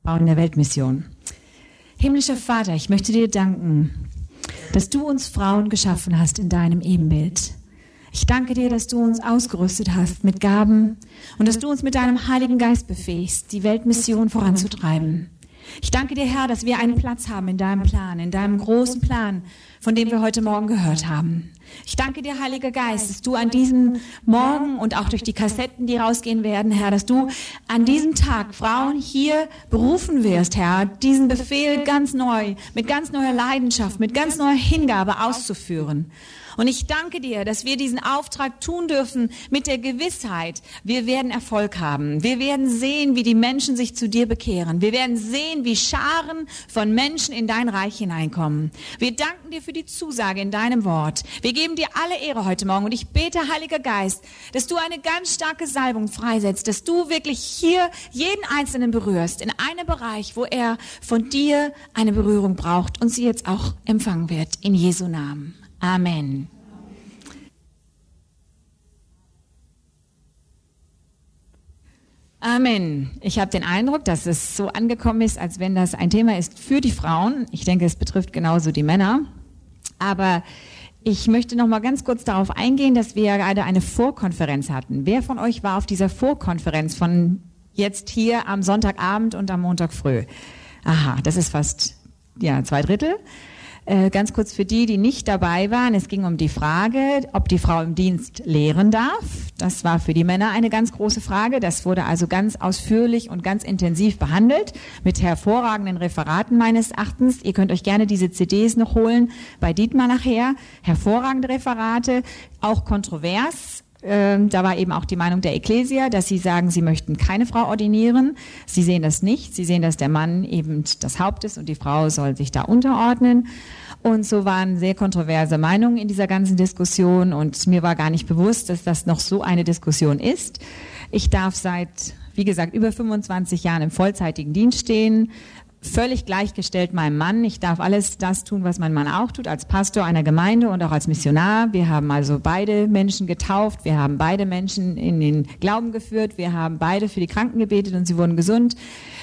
Frauen der Weltmission. Himmlischer Vater, ich möchte dir danken, dass du uns Frauen geschaffen hast in deinem Ebenbild. Ich danke dir, dass du uns ausgerüstet hast mit Gaben und dass du uns mit deinem Heiligen Geist befähigst, die Weltmission voranzutreiben. Ich danke dir, Herr, dass wir einen Platz haben in deinem Plan, in deinem großen Plan, von dem wir heute Morgen gehört haben. Ich danke dir, Heiliger Geist, dass du an diesem Morgen und auch durch die Kassetten, die rausgehen werden, Herr, dass du an diesem Tag Frauen hier berufen wirst, Herr, diesen Befehl ganz neu, mit ganz neuer Leidenschaft, mit ganz neuer Hingabe auszuführen. Und ich danke dir, dass wir diesen Auftrag tun dürfen mit der Gewissheit, wir werden Erfolg haben. Wir werden sehen, wie die Menschen sich zu dir bekehren. Wir werden sehen, wie Scharen von Menschen in dein Reich hineinkommen. Wir danken dir für die Zusage in deinem Wort. Wir geben dir alle Ehre heute Morgen. Und ich bete, Heiliger Geist, dass du eine ganz starke Salbung freisetzt, dass du wirklich hier jeden Einzelnen berührst, in einem Bereich, wo er von dir eine Berührung braucht und sie jetzt auch empfangen wird. In Jesu Namen. Amen. Amen. Ich habe den Eindruck, dass es so angekommen ist, als wenn das ein Thema ist für die Frauen. Ich denke, es betrifft genauso die Männer. Aber ich möchte noch mal ganz kurz darauf eingehen, dass wir ja gerade eine Vorkonferenz hatten. Wer von euch war auf dieser Vorkonferenz von jetzt hier am Sonntagabend und am Montag früh? Aha, das ist fast 2/3. Ganz kurz für die nicht dabei waren, es ging um die Frage, ob die Frau im Dienst lehren darf. Das war für die Männer eine ganz große Frage. Das wurde also ganz ausführlich und ganz intensiv behandelt, mit hervorragenden Referaten meines Erachtens. Ihr könnt euch gerne diese CDs noch holen, bei Dietmar nachher. Hervorragende Referate, auch kontrovers. Da war eben auch die Meinung der Ekklesia, dass sie sagen, sie möchten keine Frau ordinieren. Sie sehen das nicht. Sie sehen, dass der Mann eben das Haupt ist und die Frau soll sich da unterordnen. Und so waren sehr kontroverse Meinungen in dieser ganzen Diskussion. Und mir war gar nicht bewusst, dass das noch so eine Diskussion ist. Ich darf seit, wie gesagt, über 25 Jahren im vollzeitigen Dienst stehen. Völlig gleichgestellt meinem Mann. Ich darf alles das tun, was mein Mann auch tut, als Pastor einer Gemeinde und auch als Missionar. Wir haben also beide Menschen getauft. Wir haben beide Menschen in den Glauben geführt. Wir haben beide für die Kranken gebetet und sie wurden gesund.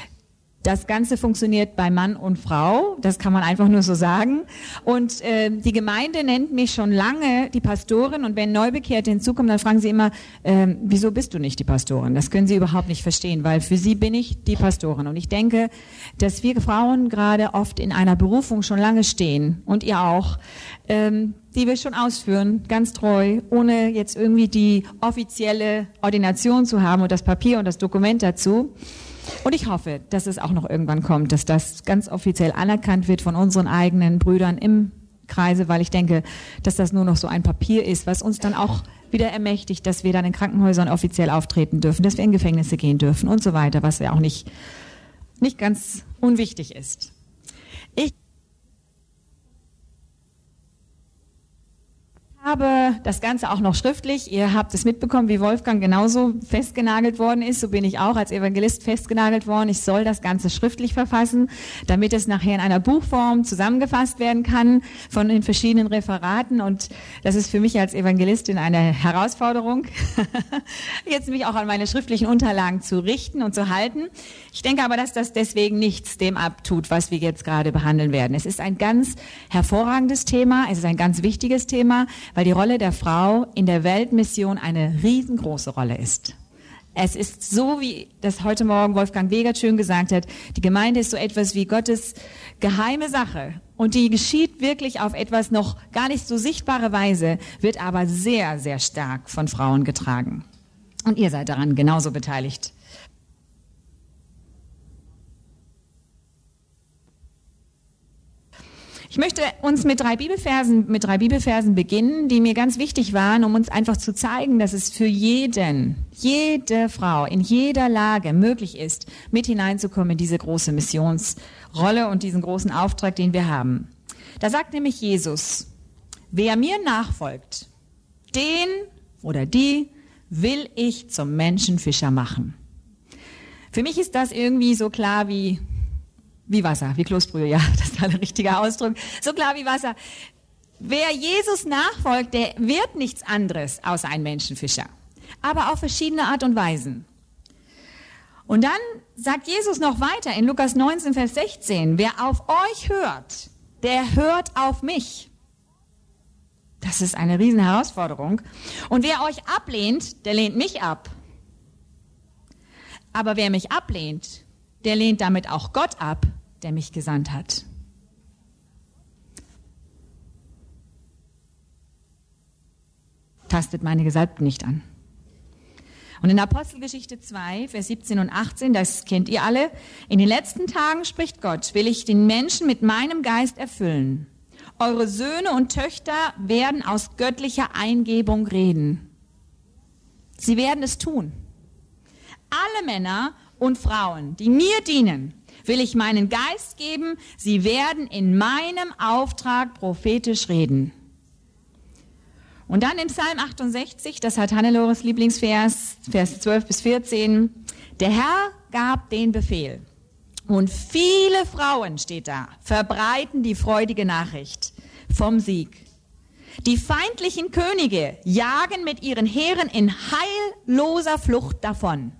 Das Ganze funktioniert bei Mann und Frau, das kann man einfach nur so sagen. Und die Gemeinde nennt mich schon lange die Pastorin und wenn Neubekehrte hinzukommen, dann fragen sie immer, wieso bist du nicht die Pastorin? Das können sie überhaupt nicht verstehen, weil für sie bin ich die Pastorin. Und ich denke, dass wir Frauen gerade oft in einer Berufung schon lange stehen und ihr auch, die wir schon ausführen, ganz treu, ohne jetzt irgendwie die offizielle Ordination zu haben und das Papier und das Dokument dazu. Und ich hoffe, dass es auch noch irgendwann kommt, dass das ganz offiziell anerkannt wird von unseren eigenen Brüdern im Kreise, weil ich denke, dass das nur noch so ein Papier ist, was uns dann auch wieder ermächtigt, dass wir dann in Krankenhäusern offiziell auftreten dürfen, dass wir in Gefängnisse gehen dürfen und so weiter, was ja auch nicht ganz unwichtig ist. Ich habe das Ganze auch noch schriftlich. Ihr habt es mitbekommen, wie Wolfgang genauso festgenagelt worden ist. So bin ich auch als Evangelist festgenagelt worden. Ich soll das Ganze schriftlich verfassen, damit es nachher in einer Buchform zusammengefasst werden kann von den verschiedenen Referaten. Und das ist für mich als Evangelistin eine Herausforderung, jetzt mich auch an meine schriftlichen Unterlagen zu richten und zu halten. Ich denke aber, dass das deswegen nichts dem abtut, was wir jetzt gerade behandeln werden. Es ist ein ganz hervorragendes Thema. Es ist ein ganz wichtiges Thema, weil die Rolle der Frau in der Weltmission eine riesengroße Rolle ist. Es ist so, wie das heute Morgen Wolfgang Wegert schön gesagt hat, die Gemeinde ist so etwas wie Gottes geheime Sache und die geschieht wirklich auf etwas noch gar nicht so sichtbare Weise, wird aber sehr, sehr stark von Frauen getragen. Und ihr seid daran genauso beteiligt. Ich möchte uns mit drei Bibelversen beginnen, die mir ganz wichtig waren, um uns einfach zu zeigen, dass es für jede Frau in jeder Lage möglich ist, mit hineinzukommen in diese große Missionsrolle und diesen großen Auftrag, den wir haben. Da sagt nämlich Jesus, wer mir nachfolgt, den oder die will ich zum Menschenfischer machen. Für mich ist das irgendwie so klar wie Wasser, wie Kloßbrühe, ja, das ist der richtige Ausdruck. So klar wie Wasser. Wer Jesus nachfolgt, der wird nichts anderes außer ein Menschenfischer. Aber auf verschiedene Art und Weisen. Und dann sagt Jesus noch weiter in Lukas 19, Vers 16, wer auf euch hört, der hört auf mich. Das ist eine riesen Herausforderung. Und wer euch ablehnt, der lehnt mich ab. Aber wer mich ablehnt, der lehnt damit auch Gott ab, der mich gesandt hat. Tastet meine Gesalbten nicht an. Und in Apostelgeschichte 2, Vers 17 und 18, das kennt ihr alle, in den letzten Tagen spricht Gott, will ich den Menschen mit meinem Geist erfüllen. Eure Söhne und Töchter werden aus göttlicher Eingebung reden. Sie werden es tun. Alle Männer und Frauen, die mir dienen, will ich meinen Geist geben, sie werden in meinem Auftrag prophetisch reden. Und dann in Psalm 68, das hat Hannelores Lieblingsvers, Vers 12 bis 14, der Herr gab den Befehl. Und viele Frauen, steht da, verbreiten die freudige Nachricht vom Sieg. Die feindlichen Könige jagen mit ihren Heeren in heilloser Flucht davon.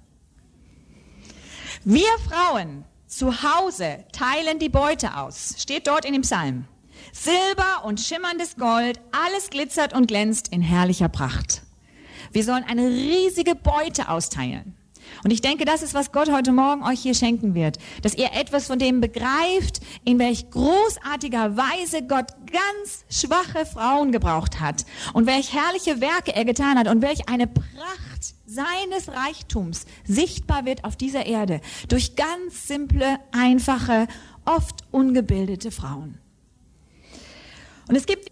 Wir Frauen zu Hause teilen die Beute aus, steht dort in dem Psalm. Silber und schimmerndes Gold, alles glitzert und glänzt in herrlicher Pracht. Wir sollen eine riesige Beute austeilen. Und ich denke, das ist, was Gott heute Morgen euch hier schenken wird. Dass ihr etwas von dem begreift, in welch großartiger Weise Gott ganz schwache Frauen gebraucht hat. Und welch herrliche Werke er getan hat. Und welch eine Pracht seines Reichtums sichtbar wird auf dieser Erde. Durch ganz simple, einfache, oft ungebildete Frauen. Und es gibt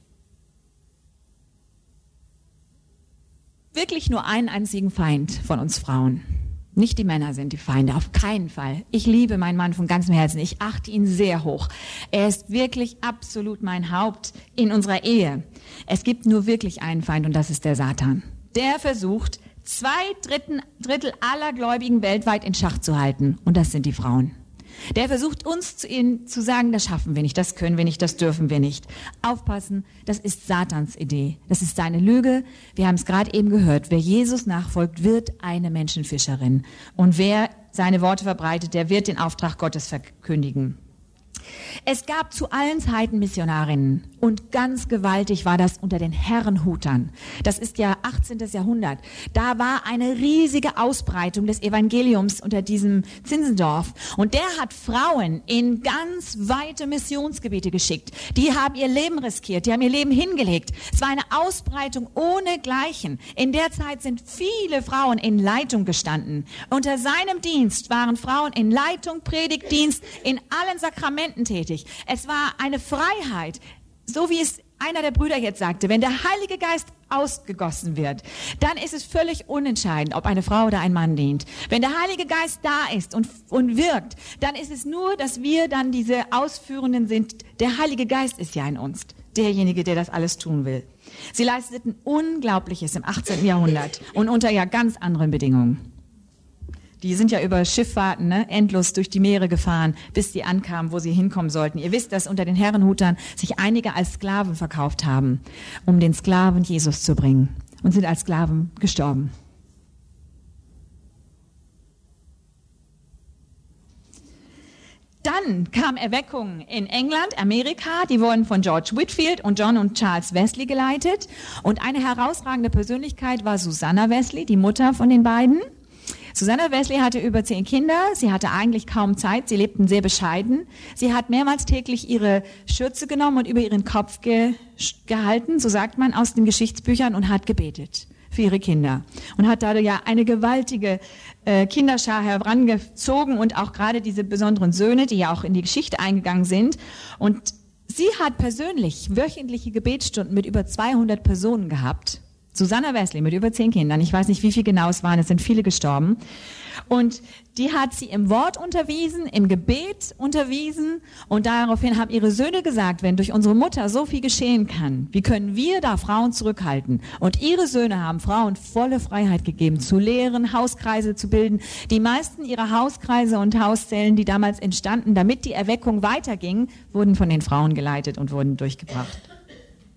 wirklich nur einen einzigen Feind von uns Frauen. Nicht die Männer sind die Feinde, auf keinen Fall. Ich liebe meinen Mann von ganzem Herzen. Ich achte ihn sehr hoch. Er ist wirklich absolut mein Haupt in unserer Ehe. Es gibt nur wirklich einen Feind und das ist der Satan. Der versucht, 2/3 aller Gläubigen weltweit in Schach zu halten. Und das sind die Frauen. Der versucht uns zu sagen, das schaffen wir nicht, das können wir nicht, das dürfen wir nicht. Aufpassen, das ist Satans Idee. Das ist seine Lüge. Wir haben es gerade eben gehört. Wer Jesus nachfolgt, wird eine Menschenfischerin. Und wer seine Worte verbreitet, der wird den Auftrag Gottes verkündigen. Es gab zu allen Zeiten Missionarinnen und ganz gewaltig war das unter den Herrenhutern. Das ist ja 18. Jahrhundert. Da war eine riesige Ausbreitung des Evangeliums unter diesem Zinzendorf und der hat Frauen in ganz weite Missionsgebiete geschickt. Die haben ihr Leben riskiert, die haben ihr Leben hingelegt. Es war eine Ausbreitung ohnegleichen. In der Zeit sind viele Frauen in Leitung gestanden. Unter seinem Dienst waren Frauen in Leitung, Predigtdienst, in allen Sakramenten tätig. Es war eine Freiheit, so wie es einer der Brüder jetzt sagte, wenn der Heilige Geist ausgegossen wird, dann ist es völlig unentscheidend, ob eine Frau oder ein Mann dient. Wenn der Heilige Geist da ist und wirkt, dann ist es nur, dass wir dann diese Ausführenden sind. Der Heilige Geist ist ja in uns, derjenige, der das alles tun will. Sie leisteten Unglaubliches im 18. Jahrhundert und unter ja ganz anderen Bedingungen. Die sind ja über Schifffahrten endlos durch die Meere gefahren, bis sie ankamen, wo sie hinkommen sollten. Ihr wisst, dass unter den Herrenhutern sich einige als Sklaven verkauft haben, um den Sklaven Jesus zu bringen und sind als Sklaven gestorben. Dann kam Erweckung in England, Amerika. Die wurden von George Whitefield und John und Charles Wesley geleitet. Und eine herausragende Persönlichkeit war Susanna Wesley, die Mutter von den beiden. Susanna Wesley hatte über 10 Kinder, sie hatte eigentlich kaum Zeit, sie lebten sehr bescheiden. Sie hat mehrmals täglich ihre Schürze genommen und über ihren Kopf gehalten, so sagt man aus den Geschichtsbüchern, und hat gebetet für ihre Kinder. Und hat dadurch ja eine gewaltige Kinderschar herangezogen und auch gerade diese besonderen Söhne, die ja auch in die Geschichte eingegangen sind. Und sie hat persönlich wöchentliche Gebetsstunden mit über 200 Personen gehabt. Susanna Wesley mit über 10 Kindern. Ich weiß nicht, wie viel genau es waren. Es sind viele gestorben. Und die hat sie im Wort unterwiesen, im Gebet unterwiesen. Und daraufhin haben ihre Söhne gesagt, wenn durch unsere Mutter so viel geschehen kann, wie können wir da Frauen zurückhalten? Und ihre Söhne haben Frauen volle Freiheit gegeben, zu lehren, Hauskreise zu bilden. Die meisten ihrer Hauskreise und Hauszellen, die damals entstanden, damit die Erweckung weiterging, wurden von den Frauen geleitet und wurden durchgebracht.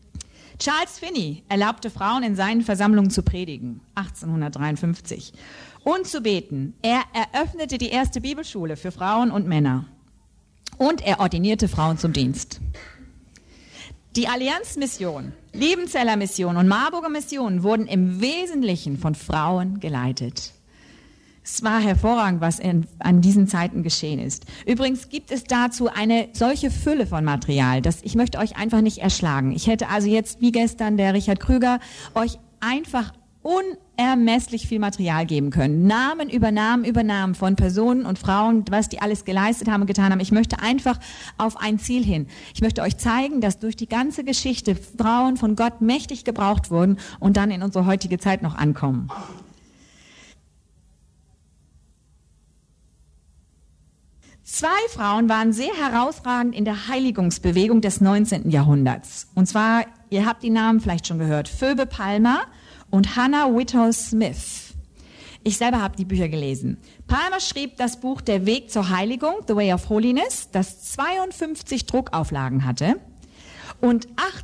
Charles Finney erlaubte Frauen in seinen Versammlungen zu predigen, 1853. und zu beten. Er eröffnete die erste Bibelschule für Frauen und Männer. Und er ordinierte Frauen zum Dienst. Die Allianzmission, Liebenzeller Mission und Marburger Mission wurden im Wesentlichen von Frauen geleitet. Es war hervorragend, was an diesen Zeiten geschehen ist. Übrigens gibt es dazu eine solche Fülle von Material, dass ich möchte euch einfach nicht erschlagen. Ich hätte also jetzt, wie gestern der Richard Krüger, euch einfach unermesslich viel Material geben können. Namen über Namen von Personen und Frauen, was die alles geleistet haben und getan haben. Ich möchte einfach auf ein Ziel hin. Ich möchte euch zeigen, dass durch die ganze Geschichte Frauen von Gott mächtig gebraucht wurden und dann in unsere heutige Zeit noch ankommen. Zwei Frauen waren sehr herausragend in der Heiligungsbewegung des 19. Jahrhunderts. Und zwar, ihr habt die Namen vielleicht schon gehört, Phoebe Palmer und Hannah Whitall Smith. Ich selber habe die Bücher gelesen. Palmer schrieb das Buch Der Weg zur Heiligung, The Way of Holiness, das 52 Druckauflagen hatte und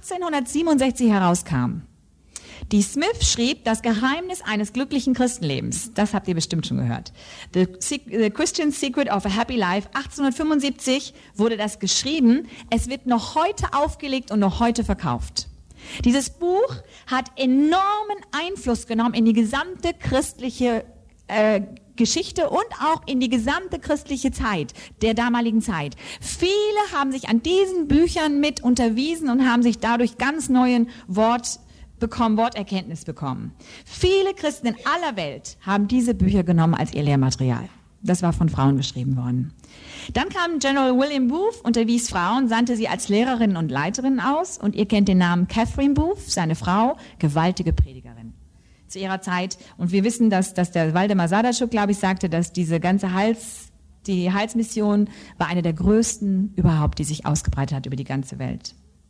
1867 herauskam. Die Smith schrieb Das Geheimnis eines glücklichen Christenlebens. Das habt ihr bestimmt schon gehört. The Christian Secret of a Happy Life. 1875 wurde das geschrieben. Es wird noch heute aufgelegt und noch heute verkauft. Dieses Buch hat enormen Einfluss genommen in die gesamte christliche Geschichte und auch in die gesamte christliche Zeit, der damaligen Zeit. Viele haben sich an diesen Büchern mit unterwiesen und haben sich dadurch ganz neuen Worterkenntnis bekommen. Viele Christen in aller Welt haben diese Bücher genommen als ihr Lehrmaterial. Das war von Frauen geschrieben worden. Dann kam General William Booth, unterwies Frauen, sandte sie als Lehrerinnen und Leiterinnen aus. Und ihr kennt den Namen Catherine Booth, seine Frau, gewaltige Predigerin zu ihrer Zeit. Und wir wissen, dass der Waldemar Sadatschuk, glaube ich, sagte, dass diese ganze die Heilsmission war eine der größten überhaupt, die sich ausgebreitet hat über die ganze Welt.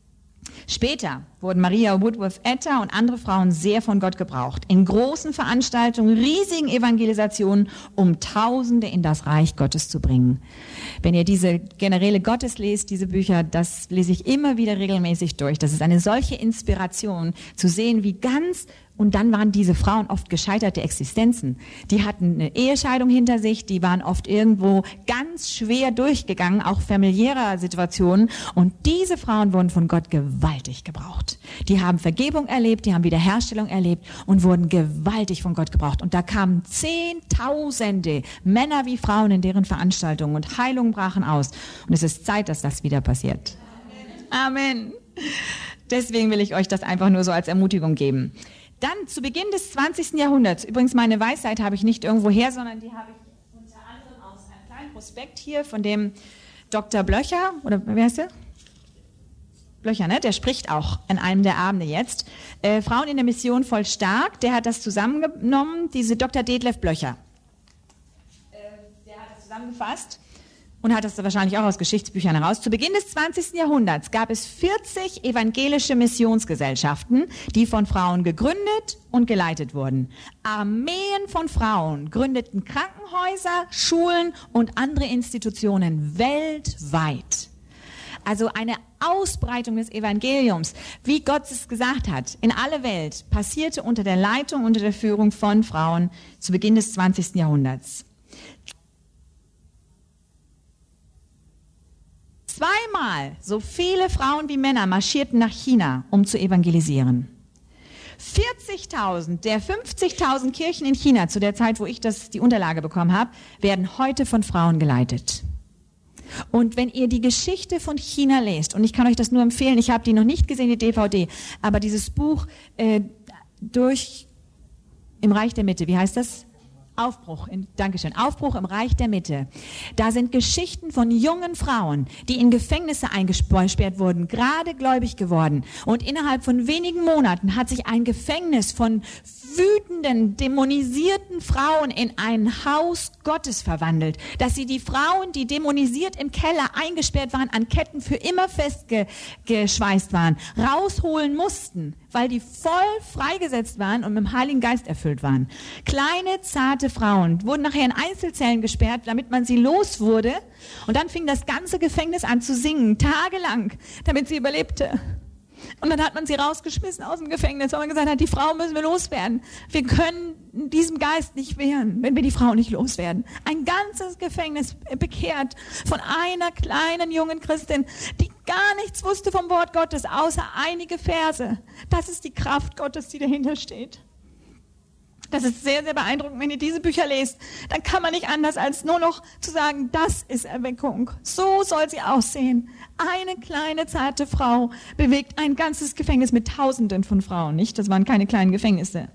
Später wurden Maria Woodworth Etter und andere Frauen sehr von Gott gebraucht. In großen Veranstaltungen, riesigen Evangelisationen, um Tausende in das Reich Gottes zu bringen. Wenn ihr diese Generäle Gottes lest, diese Bücher, das lese ich immer wieder regelmäßig durch. Das ist eine solche Inspiration, zu sehen, wie ganz. Und dann waren diese Frauen oft gescheiterte Existenzen. Die hatten eine Ehescheidung hinter sich, die waren oft irgendwo ganz schwer durchgegangen, auch familiärer Situationen. Und diese Frauen wurden von Gott gewaltig gebraucht. Die haben Vergebung erlebt, die haben Wiederherstellung erlebt und wurden gewaltig von Gott gebraucht. Und da kamen Zehntausende Männer wie Frauen in deren Veranstaltungen und Heilungen brachen aus. Und es ist Zeit, dass das wieder passiert. Amen. Deswegen will ich euch das einfach nur so als Ermutigung geben. Dann zu Beginn des 20. Jahrhunderts, übrigens meine Weisheit habe ich nicht irgendwo her, sondern die habe ich unter anderem aus einem kleinen Prospekt hier von dem Dr. Blöcher, oder wer heißt der? Blöcher, ne? Der spricht auch an einem der Abende jetzt. Frauen in der Mission voll stark, der hat das zusammengenommen, diese Dr. Detlef Blöcher. Der hat das zusammengefasst. Und hat das wahrscheinlich auch aus Geschichtsbüchern heraus. Zu Beginn des 20. Jahrhunderts gab es 40 evangelische Missionsgesellschaften, die von Frauen gegründet und geleitet wurden. Armeen von Frauen gründeten Krankenhäuser, Schulen und andere Institutionen weltweit. Also eine Ausbreitung des Evangeliums, wie Gott es gesagt hat, in alle Welt, passierte unter der Leitung, unter der Führung von Frauen zu Beginn des 20. Jahrhunderts. Zweimal so viele Frauen wie Männer marschierten nach China, um zu evangelisieren. 40.000 der 50.000 Kirchen in China, zu der Zeit, wo ich die Unterlage bekommen habe, werden heute von Frauen geleitet. Und wenn ihr die Geschichte von China lest, und ich kann euch das nur empfehlen, ich habe die noch nicht gesehen, die DVD, aber dieses Buch im Reich der Mitte, wie heißt das? Aufbruch, Dankeschön, Aufbruch im Reich der Mitte. Da sind Geschichten von jungen Frauen, die in Gefängnisse eingesperrt wurden, gerade gläubig geworden. Und innerhalb von wenigen Monaten hat sich ein Gefängnis von wütenden, dämonisierten Frauen in ein Haus Gottes verwandelt. Dass sie die Frauen, die dämonisiert im Keller eingesperrt waren, an Ketten für immer festgeschweißt waren, rausholen mussten, weil die voll freigesetzt waren und mit dem Heiligen Geist erfüllt waren. Kleine, zarte Frauen wurden nachher in Einzelzellen gesperrt, damit man sie los wurde. Und dann fing das ganze Gefängnis an zu singen, tagelang, damit sie überlebte. Und dann hat man sie rausgeschmissen aus dem Gefängnis, weil man gesagt hat, die Frau müssen wir loswerden. Wir können diesem Geist nicht wehren, wenn wir die Frau nicht loswerden. Ein ganzes Gefängnis bekehrt von einer kleinen jungen Christin, die gar nichts wusste vom Wort Gottes, außer einige Verse. Das ist die Kraft Gottes, die dahinter steht. Das ist sehr, sehr beeindruckend. Wenn ihr diese Bücher lest, dann kann man nicht anders als nur noch zu sagen, das ist Erweckung. So soll sie aussehen. Eine kleine, zarte Frau bewegt ein ganzes Gefängnis mit Tausenden von Frauen, nicht? Das waren keine kleinen Gefängnisse.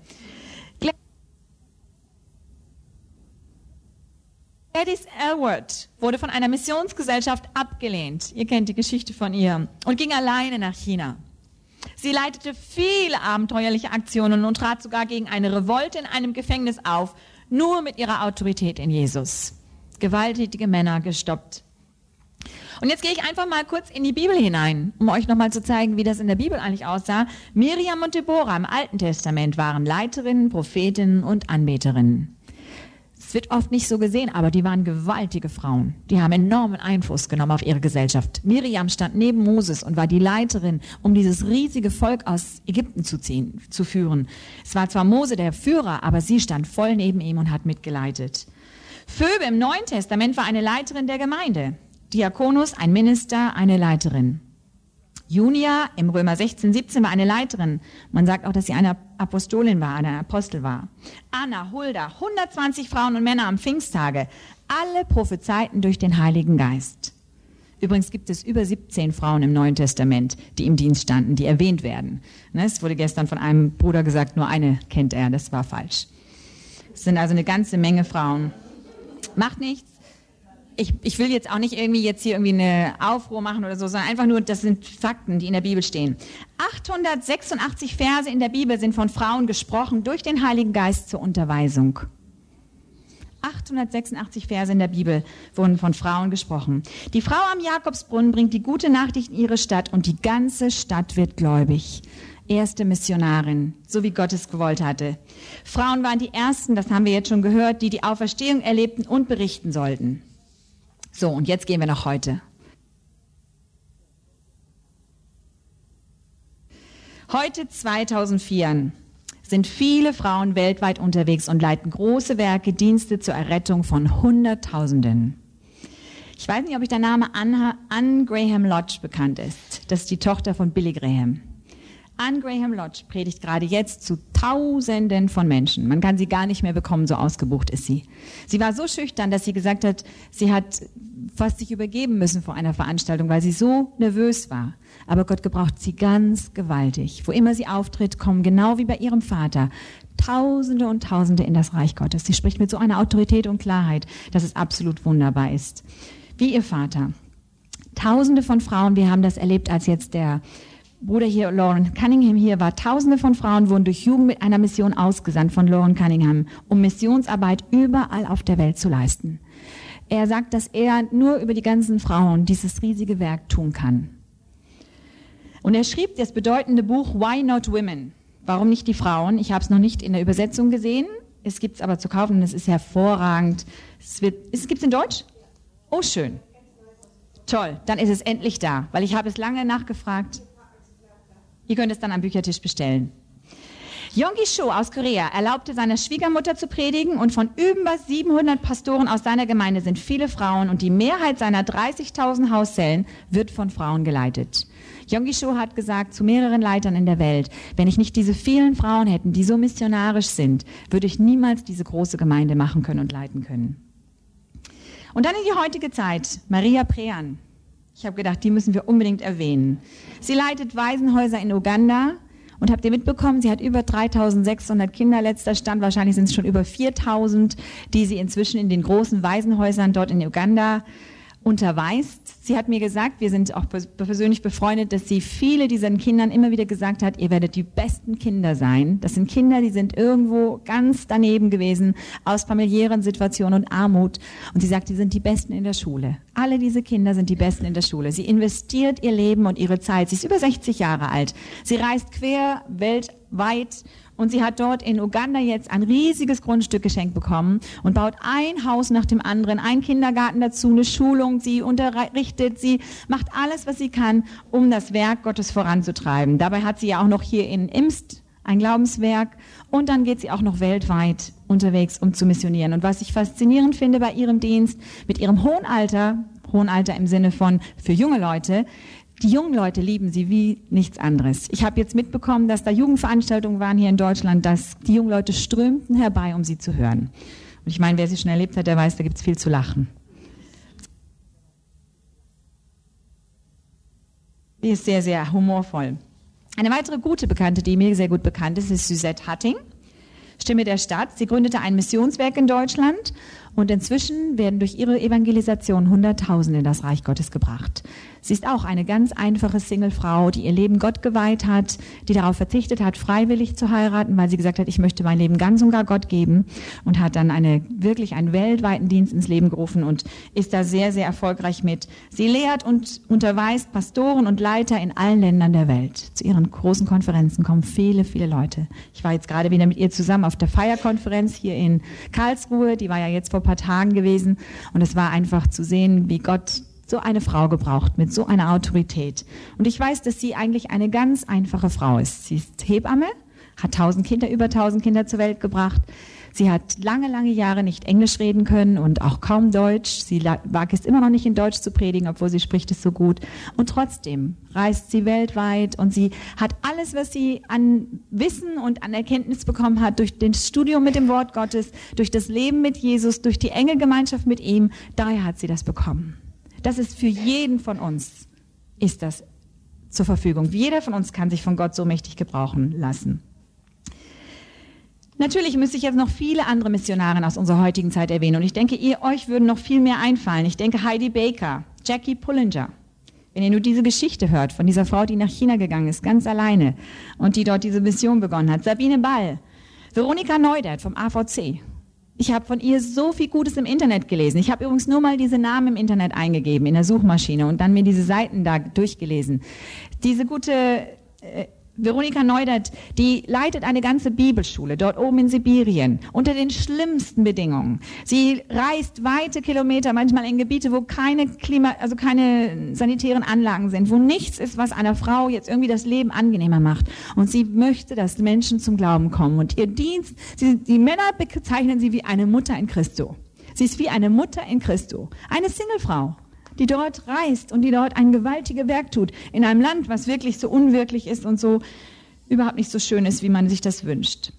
Gladys Aylward wurde von einer Missionsgesellschaft abgelehnt. Ihr kennt die Geschichte von ihr. Und ging alleine nach China. Sie leitete viele abenteuerliche Aktionen und trat sogar gegen eine Revolte in einem Gefängnis auf, nur mit ihrer Autorität in Jesus. Gewalttätige Männer gestoppt. Und jetzt gehe ich einfach mal kurz in die Bibel hinein, um euch nochmal zu zeigen, wie das in der Bibel eigentlich aussah. Miriam und Deborah im Alten Testament waren Leiterinnen, Prophetinnen und Anbeterinnen. Es wird oft nicht so gesehen, aber die waren gewaltige Frauen. Die haben enormen Einfluss genommen auf ihre Gesellschaft. Miriam stand neben Moses und war die Leiterin, um dieses riesige Volk aus Ägypten zu führen. Es war zwar Mose der Führer, aber sie stand voll neben ihm und hat mitgeleitet. Phoebe im Neuen Testament war eine Leiterin der Gemeinde. Diakonus, ein Minister, eine Leiterin. Junia im Römer 16, 17 war eine Leiterin. Man sagt auch, dass sie eine Apostolin war, eine Apostel war. Anna, Hulda, 120 Frauen und Männer am Pfingsttage. Alle prophezeiten durch den Heiligen Geist. Übrigens gibt es über 17 Frauen im Neuen Testament, die im Dienst standen, die erwähnt werden. Es wurde gestern von einem Bruder gesagt, nur eine kennt er. Das war falsch. Es sind also eine ganze Menge Frauen. Macht nichts. Ich will jetzt auch nicht hier eine Aufruhr machen oder so, sondern einfach nur, das sind Fakten, die in der Bibel stehen. 886 Verse in der Bibel sind von Frauen gesprochen durch den Heiligen Geist zur Unterweisung. 886 Verse in der Bibel wurden von Frauen gesprochen. Die Frau am Jakobsbrunnen bringt die gute Nachricht in ihre Stadt und die ganze Stadt wird gläubig. Erste Missionarin, so wie Gott es gewollt hatte. Frauen waren die Ersten, das haben wir jetzt schon gehört, die die Auferstehung erlebten und berichten sollten. So, und jetzt gehen wir nach heute. Heute 2004 sind viele Frauen weltweit unterwegs und leiten große Werke, Dienste zur Errettung von Hunderttausenden. Ich weiß nicht, ob euch der Name Anne Graham Lodge bekannt ist. Das ist die Tochter von Billy Graham. Anne Graham Lodge predigt gerade jetzt zu Tausenden von Menschen. Man kann sie gar nicht mehr bekommen, so ausgebucht ist sie. Sie war so schüchtern, dass sie gesagt hat, sie hat fast sich übergeben müssen vor einer Veranstaltung, weil sie so nervös war. Aber Gott gebraucht sie ganz gewaltig. Wo immer sie auftritt, kommen genau wie bei ihrem Vater Tausende und Tausende in das Reich Gottes. Sie spricht mit so einer Autorität und Klarheit, dass es absolut wunderbar ist. Wie ihr Vater. Tausende von Frauen, wir haben das erlebt, als jetzt der Bruder hier, Lauren Cunningham hier war, Tausende von Frauen wurden durch Jugend mit einer Mission ausgesandt von Lauren Cunningham, um Missionsarbeit überall auf der Welt zu leisten. Er sagt, dass er nur über die ganzen Frauen dieses riesige Werk tun kann. Und er schrieb das bedeutende Buch Why Not Women? Warum nicht die Frauen? Ich habe es noch nicht in der Übersetzung gesehen. Es gibt es aber zu kaufen und es ist hervorragend. Gibt es in Deutsch? Oh, schön. Toll, dann ist es endlich da, weil ich habe es lange nachgefragt. Ihr könnt es dann am Büchertisch bestellen. Yonggi Cho aus Korea erlaubte seiner Schwiegermutter zu predigen und von über 700 Pastoren aus seiner Gemeinde sind viele Frauen und die Mehrheit seiner 30.000 Hauszellen wird von Frauen geleitet. Yonggi Cho hat gesagt zu mehreren Leitern in der Welt, wenn ich nicht diese vielen Frauen hätten, die so missionarisch sind, würde ich niemals diese große Gemeinde machen können und leiten können. Und dann in die heutige Zeit, Maria Prean. Ich habe gedacht, die müssen wir unbedingt erwähnen. Sie leitet Waisenhäuser in Uganda und habt ihr mitbekommen, sie hat über 3.600 Kinder, letzter Stand, wahrscheinlich sind es schon über 4.000, die sie inzwischen in den großen Waisenhäusern dort in Uganda unterweist. Sie hat mir gesagt, wir sind auch persönlich befreundet, dass sie viele dieser Kindern immer wieder gesagt hat, ihr werdet die besten Kinder sein. Das sind Kinder, die sind irgendwo ganz daneben gewesen, aus familiären Situationen und Armut. Und sie sagt, die sind die Besten in der Schule. Alle diese Kinder sind die Besten in der Schule. Sie investiert ihr Leben und ihre Zeit. Sie ist über 60 Jahre alt. Sie reist quer weltweit Und sie hat dort in Uganda jetzt ein riesiges Grundstück geschenkt bekommen und baut ein Haus nach dem anderen, einen Kindergarten dazu, eine Schulung. Sie unterrichtet, sie macht alles, was sie kann, um das Werk Gottes voranzutreiben. Dabei hat sie ja auch noch hier in Imst ein Glaubenswerk und dann geht sie auch noch weltweit unterwegs, um zu missionieren. Und was ich faszinierend finde bei ihrem Dienst, mit ihrem hohen Alter im Sinne von für junge Leute, die jungen Leute lieben sie wie nichts anderes. Ich habe jetzt mitbekommen, dass da Jugendveranstaltungen waren hier in Deutschland, dass die jungen Leute strömten herbei, um sie zu hören. Und ich meine, wer sie schon erlebt hat, der weiß, da gibt es viel zu lachen. Die ist sehr, sehr humorvoll. Eine weitere gute Bekannte, die mir sehr gut bekannt ist, ist Suzette Hatting, Stimme der Stadt. Sie gründete ein Missionswerk in Deutschland und inzwischen werden durch ihre Evangelisation Hunderttausende in das Reich Gottes gebracht. Sie ist auch eine ganz einfache Singlefrau, die ihr Leben Gott geweiht hat, die darauf verzichtet hat, freiwillig zu heiraten, weil sie gesagt hat, ich möchte mein Leben ganz und gar Gott geben und hat dann wirklich einen weltweiten Dienst ins Leben gerufen und ist da sehr, sehr erfolgreich mit. Sie lehrt und unterweist Pastoren und Leiter in allen Ländern der Welt. Zu ihren großen Konferenzen kommen viele, viele Leute. Ich war jetzt gerade wieder mit ihr zusammen auf der Feierkonferenz hier in Karlsruhe, die war ja jetzt vor ein paar Tagen gewesen und es war einfach zu sehen, wie Gott so eine Frau gebraucht mit so einer Autorität. Und ich weiß, dass sie eigentlich eine ganz einfache Frau ist. Sie ist Hebamme, hat über 1000 Kinder zur Welt gebracht. Sie hat lange, lange Jahre nicht Englisch reden können und auch kaum Deutsch. Sie wagt es immer noch nicht in Deutsch zu predigen, obwohl sie spricht es so gut. Und trotzdem reist sie weltweit und sie hat alles, was sie an Wissen und an Erkenntnis bekommen hat, durch das Studium mit dem Wort Gottes, durch das Leben mit Jesus, durch die enge Gemeinschaft mit ihm, daher hat sie das bekommen. Das ist für jeden von uns, ist das zur Verfügung. Jeder von uns kann sich von Gott so mächtig gebrauchen lassen. Natürlich müsste ich jetzt noch viele andere Missionarinnen aus unserer heutigen Zeit erwähnen. Und ich denke, euch würden noch viel mehr einfallen. Ich denke Heidi Baker, Jackie Pullinger. Wenn ihr nur diese Geschichte hört von dieser Frau, die nach China gegangen ist, ganz alleine und die dort diese Mission begonnen hat. Sabine Ball, Veronika Neudert vom AVC. Ich habe von ihr so viel Gutes im Internet gelesen. Ich habe übrigens nur mal diese Namen im Internet eingegeben, in der Suchmaschine und dann mir diese Seiten da durchgelesen. Diese gute Veronika Neudert, die leitet eine ganze Bibelschule dort oben in Sibirien unter den schlimmsten Bedingungen. Sie reist weite Kilometer, manchmal in Gebiete, wo keine sanitären Anlagen sind, wo nichts ist, was einer Frau jetzt irgendwie das Leben angenehmer macht. Und sie möchte, dass Menschen zum Glauben kommen. Und ihr Dienst, die Männer bezeichnen sie wie eine Mutter in Christo. Sie ist wie eine Mutter in Christo. Eine Singlefrau, die dort reist und die dort ein gewaltiges Werk tut, in einem Land, was wirklich so unwirklich ist und so überhaupt nicht so schön ist, wie man sich das wünscht.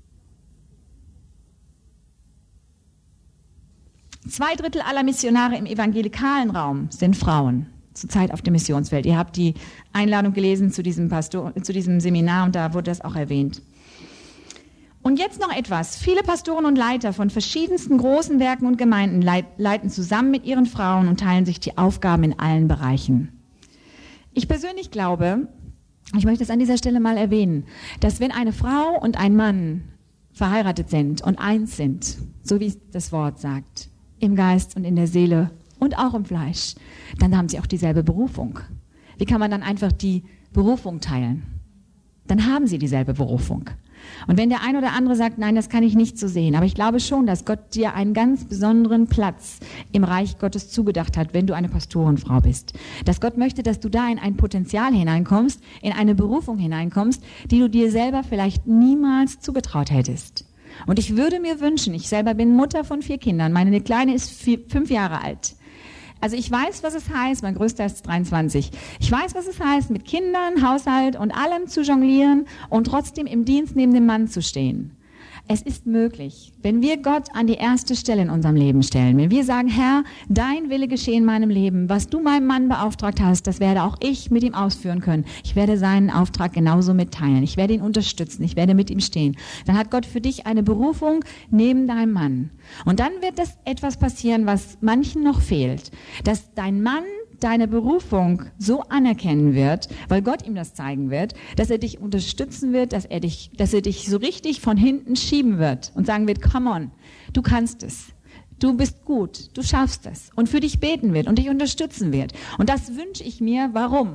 2/3 aller Missionare im evangelikalen Raum sind Frauen, zurzeit auf dem Missionsfeld. Ihr habt die Einladung gelesen zu diesem Seminar und da wurde das auch erwähnt. Und jetzt noch etwas. Viele Pastoren und Leiter von verschiedensten großen Werken und Gemeinden leiten zusammen mit ihren Frauen und teilen sich die Aufgaben in allen Bereichen. Ich persönlich glaube, ich möchte es an dieser Stelle mal erwähnen, dass wenn eine Frau und ein Mann verheiratet sind und eins sind, so wie das Wort sagt, im Geist und in der Seele und auch im Fleisch, dann haben sie auch dieselbe Berufung. Wie kann man dann einfach die Berufung teilen? Dann haben sie dieselbe Berufung. Und wenn der ein oder andere sagt, nein, das kann ich nicht so sehen, aber ich glaube schon, dass Gott dir einen ganz besonderen Platz im Reich Gottes zugedacht hat, wenn du eine Pastorenfrau bist. Dass Gott möchte, dass du da in ein Potenzial hineinkommst, in eine Berufung hineinkommst, die du dir selber vielleicht niemals zugetraut hättest. Und ich würde mir wünschen, ich selber bin Mutter von 4 Kindern, meine Kleine ist 5 Jahre alt. Also ich weiß, was es heißt, mein Größter ist 23. Ich weiß, was es heißt, mit Kindern, Haushalt und allem zu jonglieren und trotzdem im Dienst neben dem Mann zu stehen. Es ist möglich, wenn wir Gott an die erste Stelle in unserem Leben stellen, wenn wir sagen, Herr, dein Wille geschehe in meinem Leben, was du meinem Mann beauftragt hast, das werde auch ich mit ihm ausführen können. Ich werde seinen Auftrag genauso mitteilen. Ich werde ihn unterstützen. Ich werde mit ihm stehen. Dann hat Gott für dich eine Berufung neben deinem Mann. Und dann wird das etwas passieren, was manchen noch fehlt, dass dein Mann deine Berufung so anerkennen wird, weil Gott ihm das zeigen wird, dass er dich unterstützen wird, dass er dich so richtig von hinten schieben wird und sagen wird, come on, du kannst es. Du bist gut, du schaffst es und für dich beten wird und dich unterstützen wird. Und das wünsche ich mir. Warum?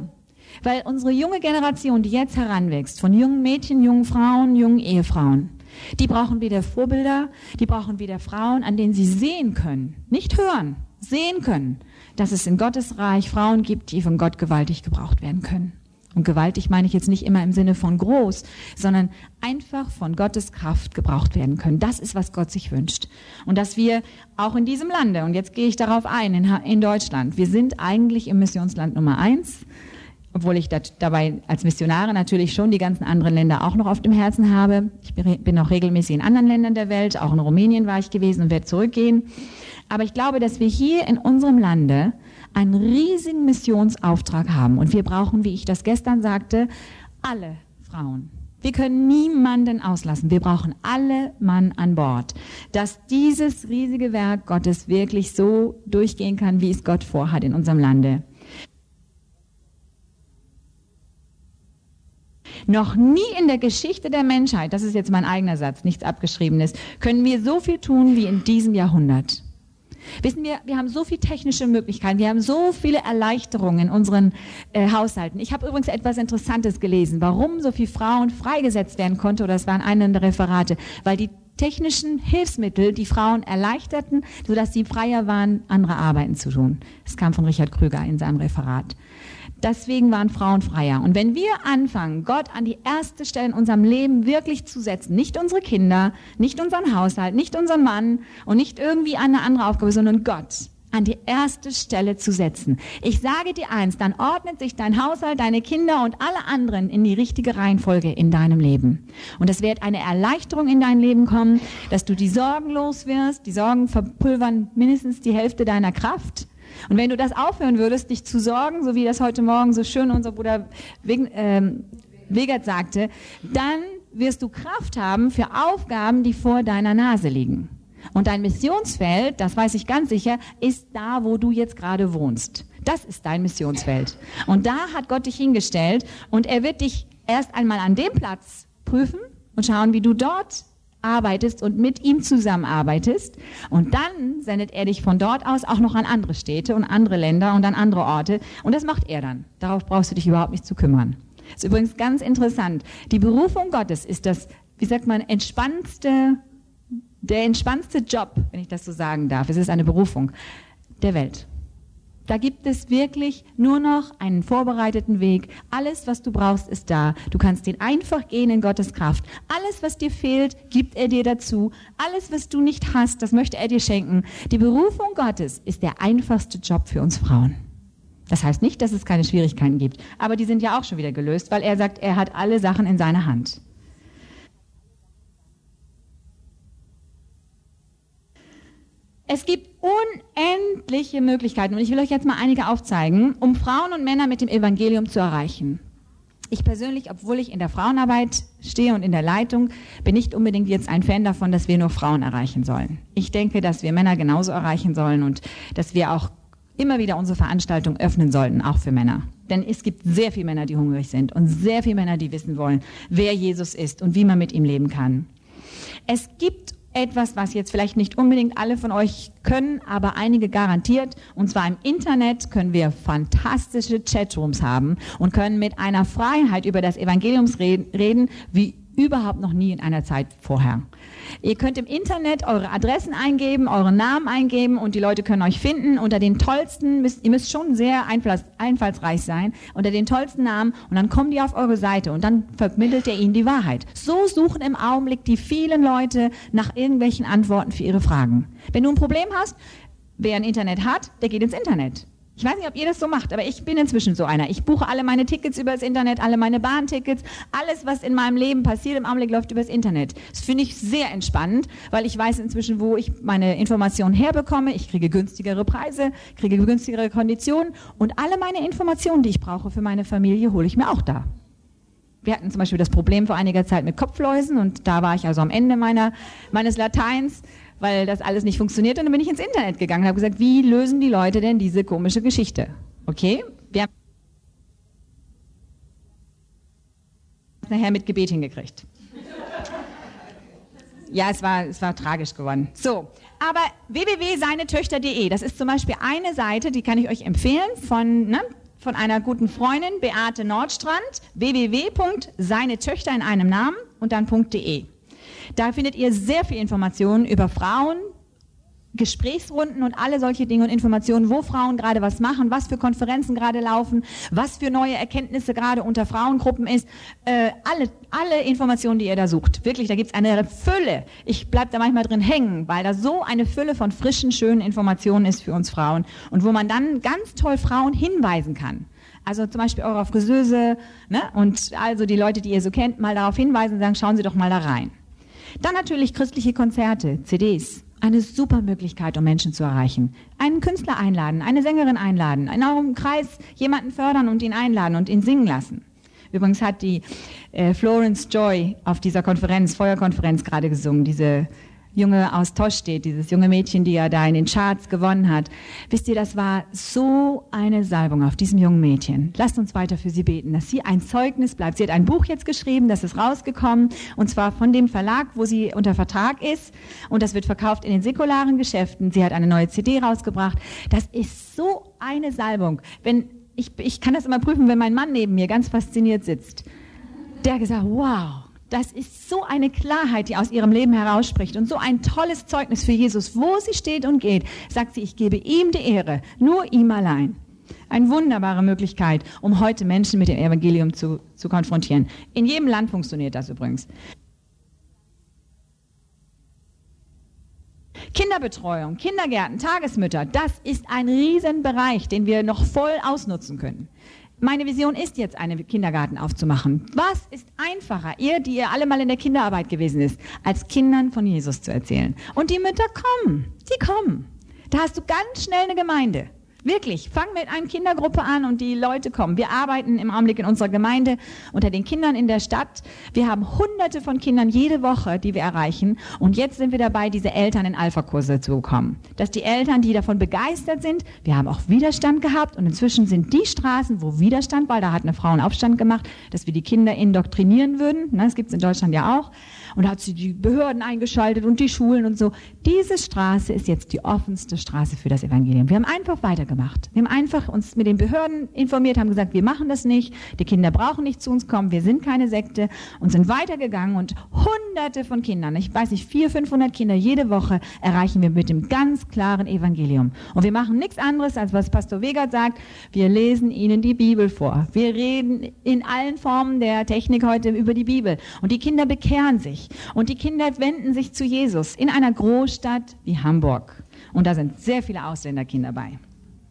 Weil unsere junge Generation, die jetzt heranwächst, von jungen Mädchen, jungen Frauen, jungen Ehefrauen, die brauchen wieder Vorbilder, die brauchen wieder Frauen, an denen sie sehen können, nicht hören, sehen können, dass es in Gottes Reich Frauen gibt, die von Gott gewaltig gebraucht werden können. Und gewaltig meine ich jetzt nicht immer im Sinne von groß, sondern einfach von Gottes Kraft gebraucht werden können. Das ist, was Gott sich wünscht. Und dass wir auch in diesem Lande, und jetzt gehe ich darauf ein, in Deutschland, wir sind eigentlich im Missionsland Nummer 1, obwohl ich dabei als Missionare natürlich schon die ganzen anderen Länder auch noch auf dem Herzen habe. Ich bin auch regelmäßig in anderen Ländern der Welt, auch in Rumänien war ich gewesen und werde zurückgehen. Aber ich glaube, dass wir hier in unserem Lande einen riesigen Missionsauftrag haben. Und wir brauchen, wie ich das gestern sagte, alle Frauen. Wir können niemanden auslassen. Wir brauchen alle Mann an Bord, dass dieses riesige Werk Gottes wirklich so durchgehen kann, wie es Gott vorhat in unserem Lande. Noch nie in der Geschichte der Menschheit, das ist jetzt mein eigener Satz, nichts Abgeschriebenes, können wir so viel tun wie in diesem Jahrhundert. Wissen wir haben so viele technische Möglichkeiten, wir haben so viele Erleichterungen in unseren Haushalten. Ich habe übrigens etwas Interessantes gelesen, warum so viele Frauen freigesetzt werden konnte, oder es waren eine der Referate, weil die technischen Hilfsmittel die Frauen erleichterten, sodass sie freier waren, andere Arbeiten zu tun. Das kam von Richard Krüger in seinem Referat. Deswegen waren Frauen freier. Und wenn wir anfangen, Gott an die erste Stelle in unserem Leben wirklich zu setzen, nicht unsere Kinder, nicht unseren Haushalt, nicht unseren Mann und nicht irgendwie eine andere Aufgabe, sondern Gott an die erste Stelle zu setzen. Ich sage dir eins, dann ordnet sich dein Haushalt, deine Kinder und alle anderen in die richtige Reihenfolge in deinem Leben. Und es wird eine Erleichterung in dein Leben kommen, dass du die Sorgen los wirst. Die Sorgen verpulvern mindestens die Hälfte deiner Kraft. Und wenn du das aufhören würdest, dich zu sorgen, so wie das heute Morgen so schön unser Bruder Wegert sagte, dann wirst du Kraft haben für Aufgaben, die vor deiner Nase liegen. Und dein Missionsfeld, das weiß ich ganz sicher, ist da, wo du jetzt gerade wohnst. Das ist dein Missionsfeld. Und da hat Gott dich hingestellt und er wird dich erst einmal an dem Platz prüfen und schauen, wie du dort arbeitest und mit ihm zusammenarbeitest. Und dann sendet er dich von dort aus auch noch an andere Städte und andere Länder und an andere Orte. Und das macht er dann. Darauf brauchst du dich überhaupt nicht zu kümmern. Das ist übrigens ganz interessant. Die Berufung Gottes ist das, wie sagt man, der entspannendste Job, wenn ich das so sagen darf. Es ist eine Berufung der Welt. Da gibt es wirklich nur noch einen vorbereiteten Weg. Alles, was du brauchst, ist da. Du kannst den einfach gehen in Gottes Kraft. Alles, was dir fehlt, gibt er dir dazu. Alles, was du nicht hast, das möchte er dir schenken. Die Berufung Gottes ist der einfachste Job für uns Frauen. Das heißt nicht, dass es keine Schwierigkeiten gibt. Aber die sind ja auch schon wieder gelöst, weil er sagt, er hat alle Sachen in seiner Hand. Es gibt unendliche Möglichkeiten, und ich will euch jetzt mal einige aufzeigen, um Frauen und Männer mit dem Evangelium zu erreichen. Ich persönlich, obwohl ich in der Frauenarbeit stehe und in der Leitung, bin nicht unbedingt jetzt ein Fan davon, dass wir nur Frauen erreichen sollen. Ich denke, dass wir Männer genauso erreichen sollen und dass wir auch immer wieder unsere Veranstaltung öffnen sollten, auch für Männer. Denn es gibt sehr viele Männer, die hungrig sind und sehr viele Männer, die wissen wollen, wer Jesus ist und wie man mit ihm leben kann. Es gibt etwas, was jetzt vielleicht nicht unbedingt alle von euch können, aber einige garantiert. Und zwar im Internet können wir fantastische Chatrooms haben und können mit einer Freiheit über das Evangelium reden, wie überhaupt noch nie in einer Zeit vorher. Ihr könnt im Internet eure Adressen eingeben, euren Namen eingeben und die Leute können euch finden unter den tollsten, ihr müsst schon sehr einfallsreich sein, unter den tollsten Namen und dann kommen die auf eure Seite und dann vermittelt ihr ihnen die Wahrheit. So suchen im Augenblick die vielen Leute nach irgendwelchen Antworten für ihre Fragen. Wenn du ein Problem hast, wer ein Internet hat, der geht ins Internet. Ich weiß nicht, ob ihr das so macht, aber ich bin inzwischen so einer. Ich buche alle meine Tickets über das Internet, alle meine Bahntickets, alles, was in meinem Leben passiert, im Augenblick läuft über das Internet. Das finde ich sehr entspannend, weil ich weiß inzwischen, wo ich meine Informationen herbekomme. Ich kriege günstigere Preise, kriege günstigere Konditionen und alle meine Informationen, die ich brauche für meine Familie, hole ich mir auch da. Wir hatten zum Beispiel das Problem vor einiger Zeit mit Kopfläusen und da war ich also am Ende meines Lateins, weil das alles nicht funktioniert. Und dann bin ich ins Internet gegangen und habe gesagt, wie lösen die Leute denn diese komische Geschichte? Okay, wir haben es nachher mit Gebet hingekriegt. Ja, es war tragisch geworden. So, aber www.seinetöchter.de, das ist zum Beispiel eine Seite, die kann ich euch empfehlen, von einer guten Freundin, Beate Nordstrand, www.seinetöchter in einem Namen und dann .de. Da findet ihr sehr viel Informationen über Frauen, Gesprächsrunden und alle solche Dinge und Informationen, wo Frauen gerade was machen, was für Konferenzen gerade laufen, was für neue Erkenntnisse gerade unter Frauengruppen ist. Alle Informationen, die ihr da sucht. Wirklich, da gibt's eine Fülle. Ich bleib da manchmal drin hängen, weil da so eine Fülle von frischen, schönen Informationen ist für uns Frauen und wo man dann ganz toll Frauen hinweisen kann. Also zum Beispiel eure Friseuse, ne? Und also die Leute, die ihr so kennt, mal darauf hinweisen und sagen, schauen Sie doch mal da rein. Dann natürlich christliche Konzerte, CDs. Eine super Möglichkeit, um Menschen zu erreichen. Einen Künstler einladen, eine Sängerin einladen, in eurem Kreis jemanden fördern und ihn einladen und ihn singen lassen. Übrigens hat die Florence Joy auf dieser Konferenz, Feuerkonferenz gerade gesungen, diese Junge aus Tostedt, dieses junge Mädchen, die ja da in den Charts gewonnen hat. Wisst ihr, das war so eine Salbung auf diesem jungen Mädchen. Lasst uns weiter für sie beten, dass sie ein Zeugnis bleibt. Sie hat ein Buch jetzt geschrieben, das ist rausgekommen, und zwar von dem Verlag, wo sie unter Vertrag ist, und das wird verkauft in den säkularen Geschäften. Sie hat eine neue CD rausgebracht. Das ist so eine Salbung. Ich kann das immer prüfen, wenn mein Mann neben mir ganz fasziniert sitzt. Der hat gesagt, wow. Das ist so eine Klarheit, die aus ihrem Leben herausspricht und so ein tolles Zeugnis für Jesus. Wo sie steht und geht, sagt sie, ich gebe ihm die Ehre, nur ihm allein. Eine wunderbare Möglichkeit, um heute Menschen mit dem Evangelium zu konfrontieren. In jedem Land funktioniert das übrigens. Kinderbetreuung, Kindergärten, Tagesmütter, das ist ein Riesenbereich, den wir noch voll ausnutzen können. Meine Vision ist jetzt, einen Kindergarten aufzumachen. Was ist einfacher, die ihr alle mal in der Kinderarbeit gewesen ist, als Kindern von Jesus zu erzählen? Und die Mütter kommen, die kommen. Da hast du ganz schnell eine Gemeinde. Wirklich, fang mit einer Kindergruppe an und die Leute kommen. Wir arbeiten im Augenblick in unserer Gemeinde unter den Kindern in der Stadt. Wir haben Hunderte von Kindern jede Woche, die wir erreichen. Und jetzt sind wir dabei, diese Eltern in Alpha-Kurse zu bekommen. Dass die Eltern, die davon begeistert sind, wir haben auch Widerstand gehabt. Und inzwischen sind die Straßen, wo Widerstand war, da hat eine Frau einen Aufstand gemacht, dass wir die Kinder indoktrinieren würden. Das gibt es in Deutschland ja auch. Und da hat sie die Behörden eingeschaltet und die Schulen und so. Diese Straße ist jetzt die offenste Straße für das Evangelium. Wir haben einfach weitergemacht. Wir haben einfach uns mit den Behörden informiert, haben gesagt, wir machen das nicht, die Kinder brauchen nicht zu uns kommen, wir sind keine Sekte, und sind weitergegangen, und Hunderte von Kindern, ich weiß nicht, 400, 500 Kinder jede Woche erreichen wir mit dem ganz klaren Evangelium. Und wir machen nichts anderes, als was Pastor Wegert sagt, wir lesen ihnen die Bibel vor. Wir reden in allen Formen der Technik heute über die Bibel. Und die Kinder bekehren sich. Und die Kinder wenden sich zu Jesus in einer Großstadt wie Hamburg. Und da sind sehr viele Ausländerkinder bei.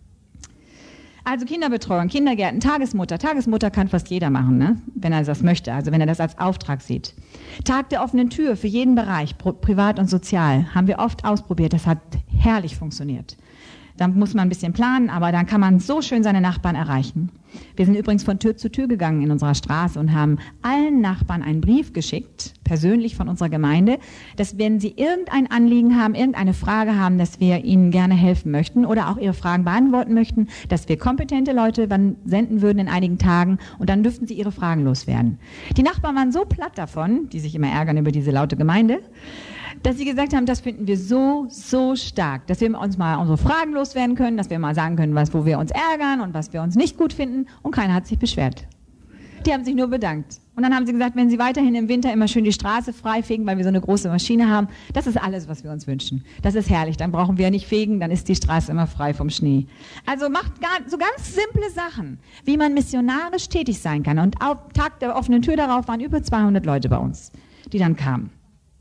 Also Kinderbetreuung, Kindergärten, Tagesmutter. Tagesmutter kann fast jeder machen, ne? Wenn er das möchte, also wenn er das als Auftrag sieht. Tag der offenen Tür für jeden Bereich, privat und sozial, haben wir oft ausprobiert. Das hat herrlich funktioniert. Da muss man ein bisschen planen, aber dann kann man so schön seine Nachbarn erreichen. Wir sind übrigens von Tür zu Tür gegangen in unserer Straße und haben allen Nachbarn einen Brief geschickt, persönlich von unserer Gemeinde, dass wenn sie irgendein Anliegen haben, irgendeine Frage haben, dass wir ihnen gerne helfen möchten oder auch ihre Fragen beantworten möchten, dass wir kompetente Leute senden würden in einigen Tagen, und dann dürften sie ihre Fragen loswerden. Die Nachbarn waren so platt davon, die sich immer ärgern über diese laute Gemeinde, dass sie gesagt haben, das finden wir so, so stark, dass wir uns mal unsere Fragen loswerden können, dass wir mal sagen können, wo wir uns ärgern und was wir uns nicht gut finden, und keiner hat sich beschwert. Die haben sich nur bedankt. Und dann haben sie gesagt, wenn sie weiterhin im Winter immer schön die Straße frei fegen, weil wir so eine große Maschine haben, das ist alles, was wir uns wünschen. Das ist herrlich, dann brauchen wir nicht fegen, dann ist die Straße immer frei vom Schnee. Also macht so ganz simple Sachen, wie man missionarisch tätig sein kann. Und am Tag der offenen Tür darauf waren über 200 Leute bei uns, die dann kamen.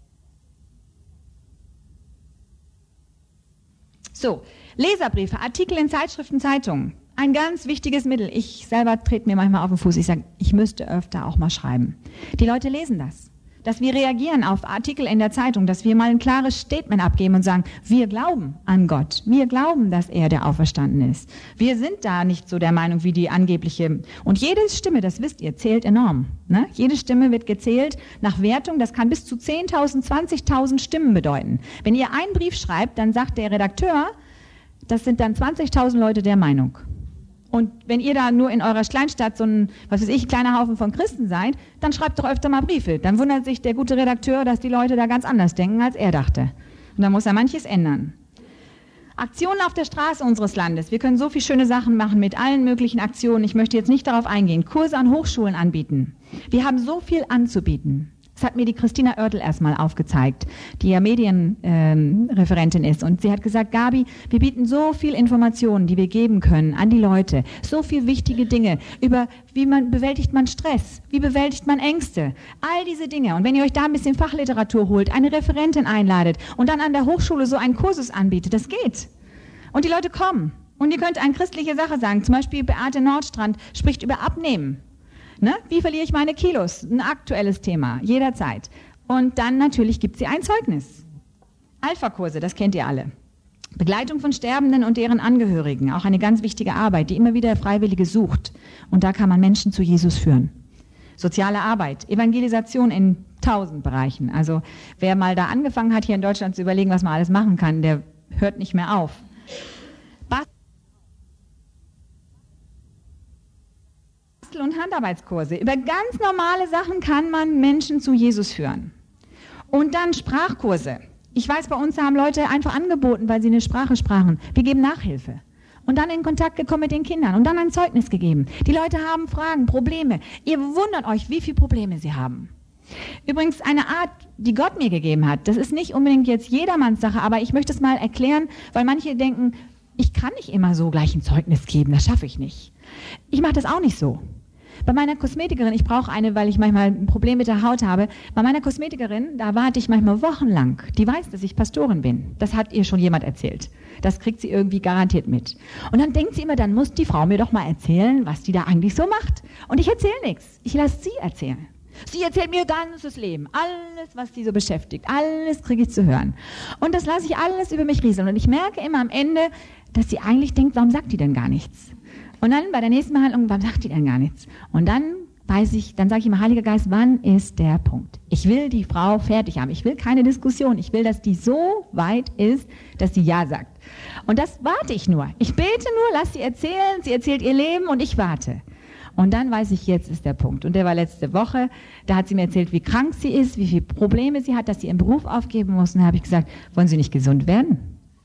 So, Leserbriefe, Artikel in Zeitschriften, Zeitungen. Ein ganz wichtiges Mittel. Ich selber trete mir manchmal auf den Fuß. Ich sage, ich müsste öfter auch mal schreiben. Die Leute lesen das. Dass wir reagieren auf Artikel in der Zeitung, dass wir mal ein klares Statement abgeben und sagen, wir glauben an Gott. Wir glauben, dass er der Auferstanden ist. Wir sind da nicht so der Meinung wie die angebliche. Und jede Stimme, das wisst ihr, zählt enorm. Ne? Jede Stimme wird gezählt nach Wertung. Das kann bis zu 10.000, 20.000 Stimmen bedeuten. Wenn ihr einen Brief schreibt, dann sagt der Redakteur, das sind dann 20.000 Leute der Meinung. Und wenn ihr da nur in eurer Kleinstadt so ein, kleiner Haufen von Christen seid, dann schreibt doch öfter mal Briefe. Dann wundert sich der gute Redakteur, dass die Leute da ganz anders denken, als er dachte. Und dann muss er manches ändern. Aktionen auf der Straße unseres Landes. Wir können so viele schöne Sachen machen mit allen möglichen Aktionen. Ich möchte jetzt nicht darauf eingehen. Kurse an Hochschulen anbieten. Wir haben so viel anzubieten. Das hat mir die Christina Oertel erstmal aufgezeigt, die ja Medienreferentin ist. Und sie hat gesagt, Gabi, wir bieten so viel Informationen, die wir geben können an die Leute. So viel wichtige Dinge über, bewältigt man Stress, wie bewältigt man Ängste. All diese Dinge. Und wenn ihr euch da ein bisschen Fachliteratur holt, eine Referentin einladet und dann an der Hochschule so einen Kursus anbietet, das geht. Und die Leute kommen. Und ihr könnt eine christliche Sache sagen. Zum Beispiel Beate Nordstrand spricht über Abnehmen. Ne? Wie verliere ich meine Kilos? Ein aktuelles Thema, jederzeit. Und dann natürlich gibt sie ein Zeugnis. Alpha-Kurse, das kennt ihr alle. Begleitung von Sterbenden und deren Angehörigen, auch eine ganz wichtige Arbeit, die immer wieder Freiwillige sucht. Und da kann man Menschen zu Jesus führen. Soziale Arbeit, Evangelisation in 1000 Bereichen. Also wer mal da angefangen hat, hier in Deutschland zu überlegen, was man alles machen kann, der hört nicht mehr auf. Und Handarbeitskurse. Über ganz normale Sachen kann man Menschen zu Jesus führen. Und dann Sprachkurse. Ich weiß, bei uns haben Leute einfach angeboten, weil sie eine Sprache sprachen. Wir geben Nachhilfe. Und dann in Kontakt gekommen mit den Kindern und dann ein Zeugnis gegeben. Die Leute haben Fragen, Probleme. Ihr wundert euch, wie viele Probleme sie haben. Übrigens eine Art, die Gott mir gegeben hat. Das ist nicht unbedingt jetzt jedermanns Sache, aber ich möchte es mal erklären, weil manche denken, ich kann nicht immer so gleich ein Zeugnis geben, das schaffe ich nicht. Ich mache das auch nicht so. Bei meiner Kosmetikerin, ich brauche eine, weil ich manchmal ein Problem mit der Haut habe, bei meiner Kosmetikerin, da warte ich manchmal wochenlang. Die weiß, dass ich Pastorin bin. Das hat ihr schon jemand erzählt. Das kriegt sie irgendwie garantiert mit. Und dann denkt sie immer, dann muss die Frau mir doch mal erzählen, was die da eigentlich so macht. Und ich erzähle nichts. Ich lasse sie erzählen. Sie erzählt mir ihr ganzes Leben, alles, was sie so beschäftigt, alles kriege ich zu hören. Und das lasse ich alles über mich rieseln. Und ich merke immer am Ende, dass sie eigentlich denkt, warum sagt die denn gar nichts? Und dann bei der nächsten Behandlung, warum sagt die denn gar nichts? Und dann weiß ich, dann sage ich immer, Heiliger Geist, wann ist der Punkt? Ich will die Frau fertig haben. Ich will keine Diskussion. Ich will, dass die so weit ist, dass sie Ja sagt. Und das warte ich nur. Ich bete nur, lass sie erzählen. Sie erzählt ihr Leben und ich warte. Und dann weiß ich, jetzt ist der Punkt. Und der war letzte Woche. Da hat sie mir erzählt, wie krank sie ist, wie viele Probleme sie hat, dass sie ihren Beruf aufgeben muss. Und da habe ich gesagt, wollen Sie nicht gesund werden?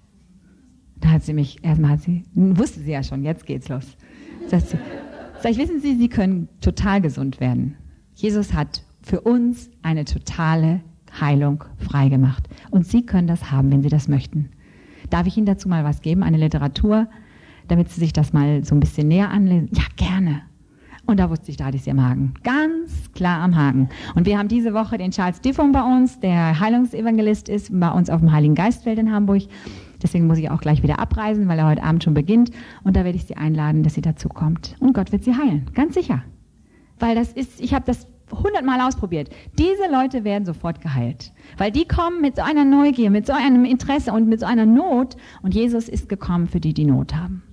Da hat sie mich, wusste sie ja schon, jetzt geht's los. Sag ich, wissen Sie, Sie können total gesund werden. Jesus hat für uns eine totale Heilung freigemacht. Und Sie können das haben, wenn Sie das möchten. Darf ich Ihnen dazu mal was geben, eine Literatur, damit Sie sich das mal so ein bisschen näher anlesen? Ja, gerne. Und da wusste ich, da hatte ich sie am Haken. Ganz klar am Haken. Und wir haben diese Woche den Charles Diffon bei uns, der Heilungsevangelist ist, bei uns auf dem Heiligen Geistfeld in Hamburg. Deswegen muss ich auch gleich wieder abreisen, weil er heute Abend schon beginnt. Und da werde ich sie einladen, dass sie dazu kommt. Und Gott wird sie heilen. Ganz sicher. Weil ich habe das 100-mal ausprobiert. Diese Leute werden sofort geheilt. Weil die kommen mit so einer Neugier, mit so einem Interesse und mit so einer Not. Und Jesus ist gekommen für die, die Not haben.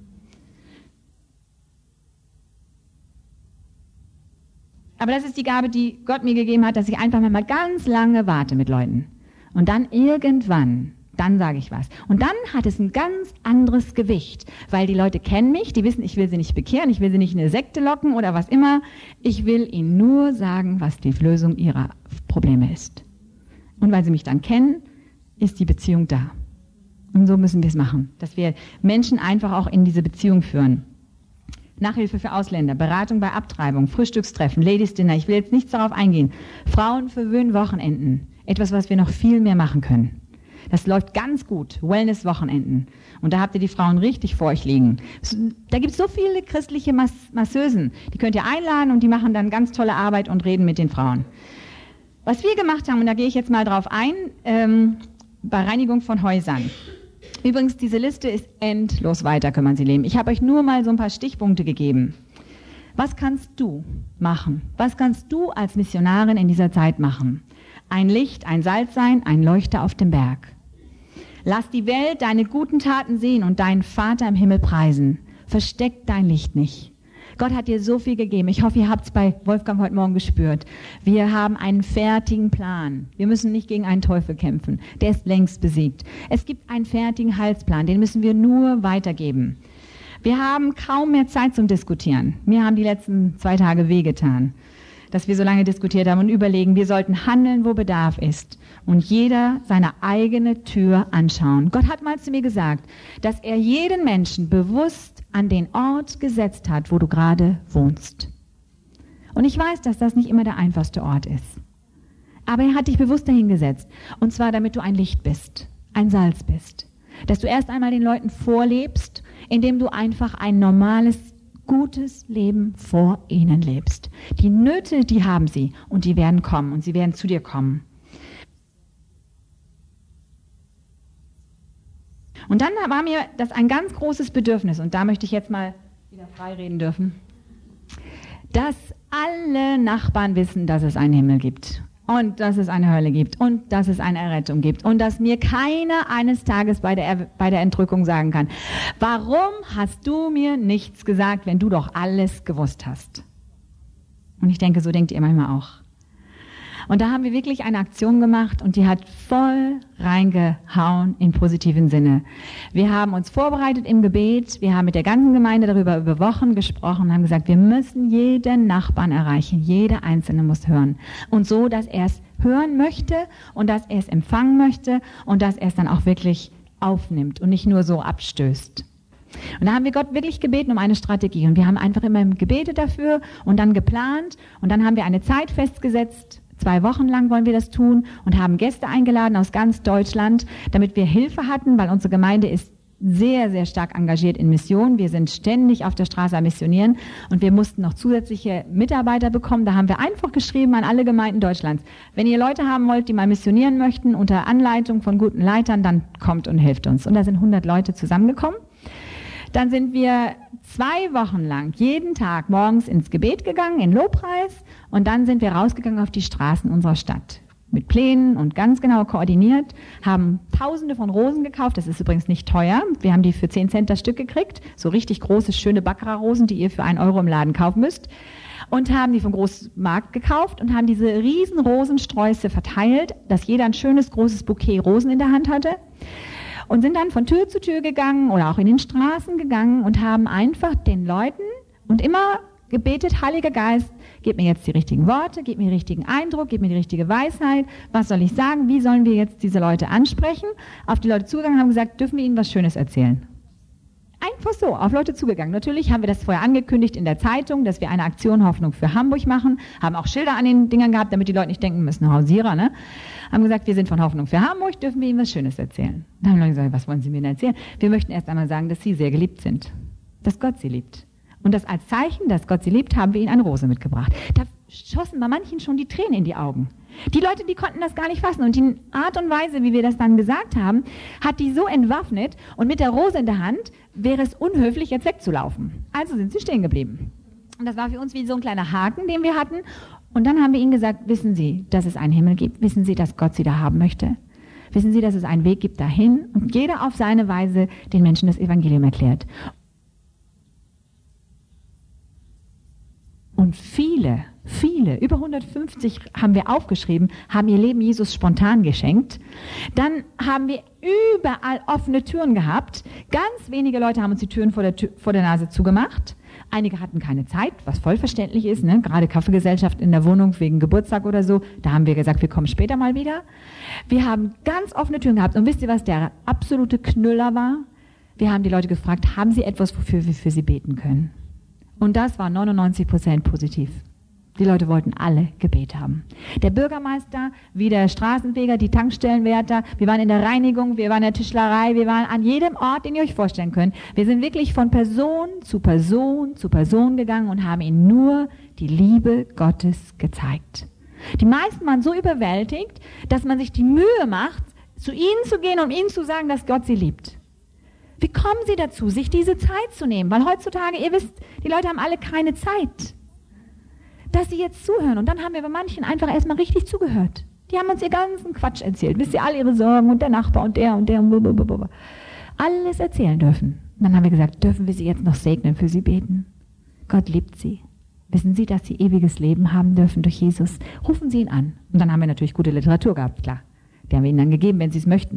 Aber das ist die Gabe, die Gott mir gegeben hat, dass ich einfach mal ganz lange warte mit Leuten. Und dann irgendwann, dann sage ich was. Und dann hat es ein ganz anderes Gewicht, weil die Leute kennen mich, die wissen, ich will sie nicht bekehren, ich will sie nicht in eine Sekte locken oder was immer. Ich will ihnen nur sagen, was die Lösung ihrer Probleme ist. Und weil sie mich dann kennen, ist die Beziehung da. Und so müssen wir es machen, dass wir Menschen einfach auch in diese Beziehung führen. Nachhilfe für Ausländer, Beratung bei Abtreibung, Frühstückstreffen, Ladies Dinner, ich will jetzt nichts darauf eingehen. Frauen verwöhnen Wochenenden, etwas, was wir noch viel mehr machen können. Das läuft ganz gut, Wellness-Wochenenden. Und da habt ihr die Frauen richtig vor euch liegen. Da gibt es so viele christliche Masseusen, die könnt ihr einladen und die machen dann ganz tolle Arbeit und reden mit den Frauen. Was wir gemacht haben, und da gehe ich jetzt mal drauf ein, bei Reinigung von Häusern. Übrigens, diese Liste ist endlos weiter, kann man sie leben. Ich habe euch nur mal so ein paar Stichpunkte gegeben. Was kannst du machen? Was kannst du als Missionarin in dieser Zeit machen? Ein Licht, ein Salz sein, ein Leuchter auf dem Berg. Lass die Welt deine guten Taten sehen und deinen Vater im Himmel preisen. Versteck dein Licht nicht. Gott hat dir so viel gegeben. Ich hoffe, ihr habt es bei Wolfgang heute Morgen gespürt. Wir haben einen fertigen Plan. Wir müssen nicht gegen einen Teufel kämpfen. Der ist längst besiegt. Es gibt einen fertigen Heilsplan. Den müssen wir nur weitergeben. Wir haben kaum mehr Zeit zum Diskutieren. Mir haben die letzten 2 Tage wehgetan. dass wir so lange diskutiert haben und überlegen, wir sollten handeln, wo Bedarf ist und jeder seine eigene Tür anschauen. Gott hat mal zu mir gesagt, dass er jeden Menschen bewusst an den Ort gesetzt hat, wo du gerade wohnst. Und ich weiß, dass das nicht immer der einfachste Ort ist. Aber er hat dich bewusst dahin gesetzt. Und zwar, damit du ein Licht bist, ein Salz bist. Dass du erst einmal den Leuten vorlebst, indem du einfach ein normales, gutes Leben vor ihnen lebst. Die Nöte, die haben sie und die werden kommen und sie werden zu dir kommen. Und dann war mir das ein ganz großes Bedürfnis, und da möchte ich jetzt mal wieder frei reden dürfen, dass alle Nachbarn wissen, dass es einen Himmel gibt. Und dass es eine Hölle gibt und dass es eine Errettung gibt und dass mir keiner eines Tages bei der Entrückung sagen kann, warum hast du mir nichts gesagt, wenn du doch alles gewusst hast? Und ich denke, so denkt ihr manchmal auch. Und da haben wir wirklich eine Aktion gemacht und die hat voll reingehauen im positiven Sinne. Wir haben uns vorbereitet im Gebet, wir haben mit der ganzen Gemeinde darüber über Wochen gesprochen und haben gesagt, wir müssen jeden Nachbarn erreichen, jeder Einzelne muss hören. Und so, dass er es hören möchte und dass er es empfangen möchte und dass er es dann auch wirklich aufnimmt und nicht nur so abstößt. Und da haben wir Gott wirklich gebeten um eine Strategie und wir haben einfach immer gebetet dafür und dann geplant und dann haben wir eine Zeit festgesetzt. 2 Wochen lang wollen wir das tun und haben Gäste eingeladen aus ganz Deutschland, damit wir Hilfe hatten, weil unsere Gemeinde ist sehr, sehr stark engagiert in Mission. Wir sind ständig auf der Straße am Missionieren und wir mussten noch zusätzliche Mitarbeiter bekommen. Da haben wir einfach geschrieben an alle Gemeinden Deutschlands, wenn ihr Leute haben wollt, die mal missionieren möchten, unter Anleitung von guten Leitern, dann kommt und hilft uns. Und da sind 100 Leute zusammengekommen. Dann sind wir 2 Wochen lang jeden Tag morgens ins Gebet gegangen, in Lobpreis, und dann sind wir rausgegangen auf die Straßen unserer Stadt. Mit Plänen und ganz genau koordiniert, haben Tausende von Rosen gekauft, das ist übrigens nicht teuer, wir haben die für 10 Cent das Stück gekriegt, so richtig große, schöne Baccarat-Rosen, die ihr für 1 Euro im Laden kaufen müsst, und haben die vom Großmarkt gekauft und haben diese riesen Rosensträuße verteilt, dass jeder ein schönes, großes Bouquet Rosen in der Hand hatte. Und sind dann von Tür zu Tür gegangen oder auch in den Straßen gegangen und haben einfach den Leuten und immer gebetet, Heiliger Geist, gib mir jetzt die richtigen Worte, gib mir den richtigen Eindruck, gib mir die richtige Weisheit, was soll ich sagen, wie sollen wir jetzt diese Leute ansprechen? Auf die Leute zugegangen und haben gesagt, dürfen wir ihnen was Schönes erzählen? Einfach so, auf Leute zugegangen. Natürlich haben wir das vorher angekündigt in der Zeitung, dass wir eine Aktion Hoffnung für Hamburg machen, haben auch Schilder an den Dingern gehabt, damit die Leute nicht denken müssen, Hausierer, ne? Haben gesagt, wir sind von Hoffnung für Hamburg, dürfen wir ihnen was Schönes erzählen. Dann haben Leute gesagt, was wollen Sie mir denn erzählen? Wir möchten erst einmal sagen, dass Sie sehr geliebt sind, dass Gott Sie liebt. Und das als Zeichen, dass Gott Sie liebt, haben wir Ihnen eine Rose mitgebracht. Da schossen bei manchen schon die Tränen in die Augen. Die Leute, die konnten das gar nicht fassen. Und die Art und Weise, wie wir das dann gesagt haben, hat die so entwaffnet. Und mit der Rose in der Hand wäre es unhöflich, jetzt wegzulaufen. Also sind sie stehen geblieben. Und das war für uns wie so ein kleiner Haken, den wir hatten. Und dann haben wir ihnen gesagt, wissen Sie, dass es einen Himmel gibt? Wissen Sie, dass Gott Sie da haben möchte? Wissen Sie, dass es einen Weg gibt dahin? Und jeder auf seine Weise den Menschen das Evangelium erklärt. Und viele, über 150 haben wir aufgeschrieben, haben ihr Leben Jesus spontan geschenkt. Dann haben wir überall offene Türen gehabt. Ganz wenige Leute haben uns die Türen vor der Nase zugemacht. Einige hatten keine Zeit, was voll verständlich ist, ne? Gerade Kaffeegesellschaft in der Wohnung wegen Geburtstag oder so. Da haben wir gesagt, wir kommen später mal wieder. Wir haben ganz offene Türen gehabt. Und wisst ihr, was der absolute Knüller war? Wir haben die Leute gefragt, haben Sie etwas, wofür wir für Sie beten können? Und das war 99% positiv. Die Leute wollten alle Gebet haben. Der Bürgermeister, wie der Straßenfeger, die Tankstellenwärter, wir waren in der Reinigung, wir waren in der Tischlerei, wir waren an jedem Ort, den ihr euch vorstellen könnt. Wir sind wirklich von Person zu Person zu Person gegangen und haben ihnen nur die Liebe Gottes gezeigt. Die meisten waren so überwältigt, dass man sich die Mühe macht, zu ihnen zu gehen, um ihnen zu sagen, dass Gott sie liebt. Wie kommen Sie dazu, sich diese Zeit zu nehmen? Weil heutzutage, ihr wisst, die Leute haben alle keine Zeit, dass sie jetzt zuhören. Und dann haben wir bei manchen einfach erstmal richtig zugehört. Die haben uns ihr ganzen Quatsch erzählt. Wisst ihr, all ihre Sorgen und der Nachbar und der und der und blablabla. Alles erzählen dürfen. Und dann haben wir gesagt, dürfen wir sie jetzt noch segnen, für sie beten? Gott liebt sie. Wissen Sie, dass sie ewiges Leben haben dürfen durch Jesus? Rufen Sie ihn an. Und dann haben wir natürlich gute Literatur gehabt, klar. Die haben wir ihnen dann gegeben, wenn sie es möchten.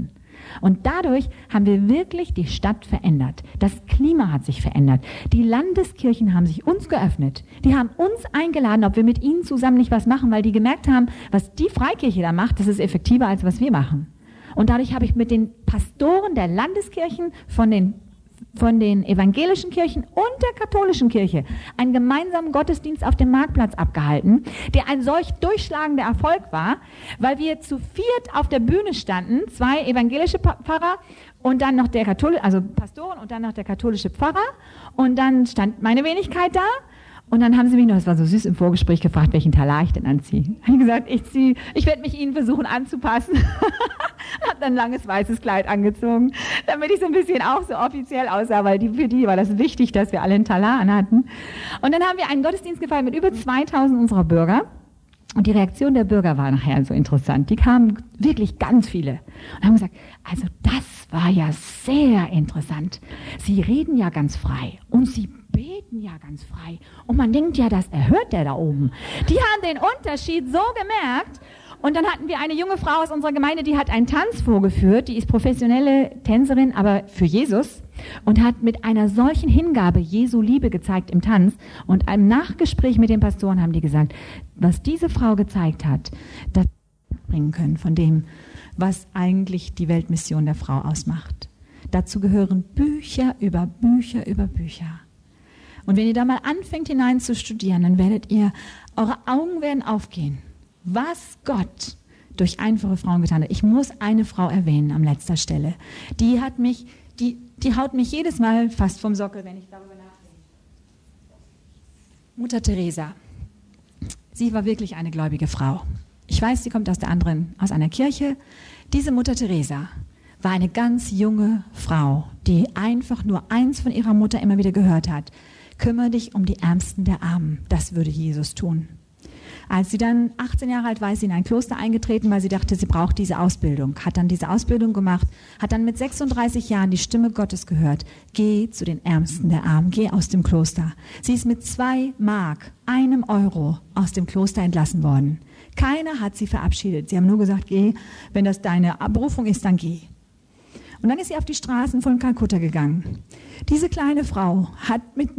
Und dadurch haben wir wirklich die Stadt verändert. Das Klima hat sich verändert. Die Landeskirchen haben sich uns geöffnet. Die haben uns eingeladen, ob wir mit ihnen zusammen nicht was machen, weil die gemerkt haben, was die Freikirche da macht, das ist effektiver, als was wir machen. Und dadurch habe ich mit den Pastoren der Landeskirchen von den evangelischen Kirchen und der katholischen Kirche einen gemeinsamen Gottesdienst auf dem Marktplatz abgehalten, der ein solch durchschlagender Erfolg war, weil wir zu viert auf der Bühne standen, 2 evangelische Pfarrer und dann noch der Pastoren und dann noch der katholische Pfarrer, und dann stand meine Wenigkeit da. Und dann haben sie mich noch, das war so süß, im Vorgespräch gefragt, welchen Talar ich denn anziehe. Ich habe gesagt, ich werde mich ihnen versuchen anzupassen. Habe dann ein langes weißes Kleid angezogen, damit ich so ein bisschen auch so offiziell aussah, weil für die war das wichtig, dass wir alle einen Talar anhatten. Und dann haben wir einen Gottesdienst gefeiert mit über 2000 unserer Bürger. Und die Reaktion der Bürger war nachher so interessant. Die kamen wirklich ganz viele und haben gesagt, also das war ja sehr interessant. Sie reden ja ganz frei und Sie beten ja ganz frei. Und man denkt ja, das erhört der da oben. Die haben den Unterschied so gemerkt. Und dann hatten wir eine junge Frau aus unserer Gemeinde, die hat einen Tanz vorgeführt. Die ist professionelle Tänzerin, aber für Jesus. Und hat mit einer solchen Hingabe Jesu Liebe gezeigt im Tanz. Und im Nachgespräch mit den Pastoren haben die gesagt, was diese Frau gezeigt hat, das bringen können von dem, was eigentlich die Weltmission der Frau ausmacht. Dazu gehören Bücher über Bücher über Bücher. Und wenn ihr da mal anfängt hinein zu studieren, dann eure Augen werden aufgehen, was Gott durch einfache Frauen getan hat. Ich muss eine Frau erwähnen an letzter Stelle. Die haut mich jedes Mal fast vom Sockel, wenn ich darüber nachdenke. Mutter Teresa. Sie war wirklich eine gläubige Frau. Ich weiß, sie kommt aus einer Kirche. Diese Mutter Teresa war eine ganz junge Frau, die einfach nur eins von ihrer Mutter immer wieder gehört hat. Kümmere dich um die Ärmsten der Armen. Das würde Jesus tun. Als sie dann 18 Jahre alt war, ist sie in ein Kloster eingetreten, weil sie dachte, sie braucht diese Ausbildung. Hat dann diese Ausbildung gemacht, hat dann mit 36 Jahren die Stimme Gottes gehört. Geh zu den Ärmsten der Armen, geh aus dem Kloster. Sie ist mit 2 Mark, 1 Euro aus dem Kloster entlassen worden. Keiner hat sie verabschiedet. Sie haben nur gesagt, geh, wenn das deine Berufung ist, dann geh. Und dann ist sie auf die Straßen von Kalkutta gegangen. Diese kleine Frau hat mit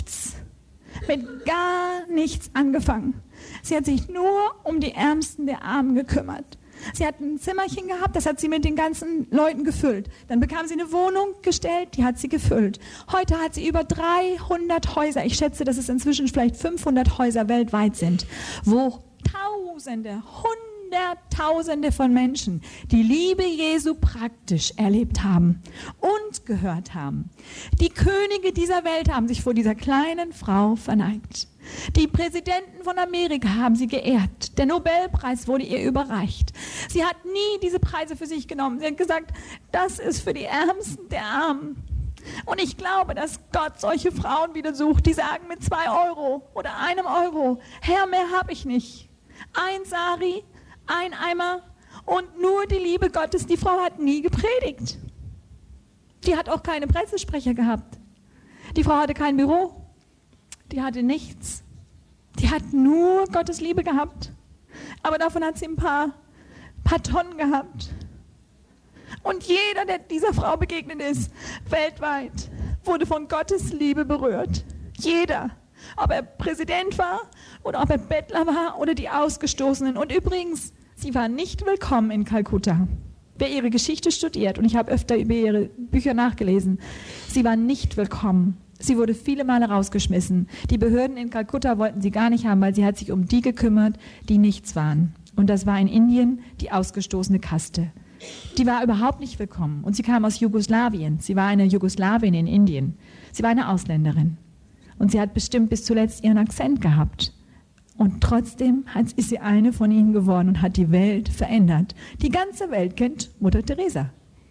gar nichts angefangen. Sie hat sich nur um die Ärmsten der Armen gekümmert. Sie hat ein Zimmerchen gehabt, das hat sie mit den ganzen Leuten gefüllt. Dann bekam sie eine Wohnung gestellt, die hat sie gefüllt. Heute hat sie über 300 Häuser. Ich schätze, dass es inzwischen vielleicht 500 Häuser weltweit sind, wo Tausende, Hunderttausende von Menschen die Liebe Jesu praktisch erlebt haben und gehört haben. Die Könige dieser Welt haben sich vor dieser kleinen Frau verneigt. Die Präsidenten von Amerika haben sie geehrt. Der Nobelpreis wurde ihr überreicht. Sie hat nie diese Preise für sich genommen. Sie hat gesagt, das ist für die Ärmsten der Armen. Und ich glaube, dass Gott solche Frauen wieder sucht, die sagen mit 2 Euro oder 1 Euro, Herr, mehr habe ich nicht. 1 Sari, 1 Eimer und nur die Liebe Gottes. Die Frau hat nie gepredigt. Die hat auch keine Pressesprecher gehabt. Die Frau hatte kein Büro. Die hatte nichts. Die hat nur Gottes Liebe gehabt. Aber davon hat sie ein paar Tonnen gehabt. Und jeder, der dieser Frau begegnet ist, weltweit, wurde von Gottes Liebe berührt. Jeder. Ob er Präsident war oder ob er Bettler war oder die Ausgestoßenen. Und übrigens, sie war nicht willkommen in Kalkutta. Wer ihre Geschichte studiert, und ich habe öfter über ihre Bücher nachgelesen, sie war nicht willkommen. Sie wurde viele Male rausgeschmissen. Die Behörden in Kalkutta wollten sie gar nicht haben, weil sie hat sich um die gekümmert, die nichts waren. Und das war in Indien die ausgestoßene Kaste. Die war überhaupt nicht willkommen. Und sie kam aus Jugoslawien. Sie war eine Jugoslawin in Indien. Sie war eine Ausländerin. Und sie hat bestimmt bis zuletzt ihren Akzent gehabt. Und trotzdem ist sie eine von ihnen geworden und hat die Welt verändert. Die ganze Welt kennt Mutter Teresa.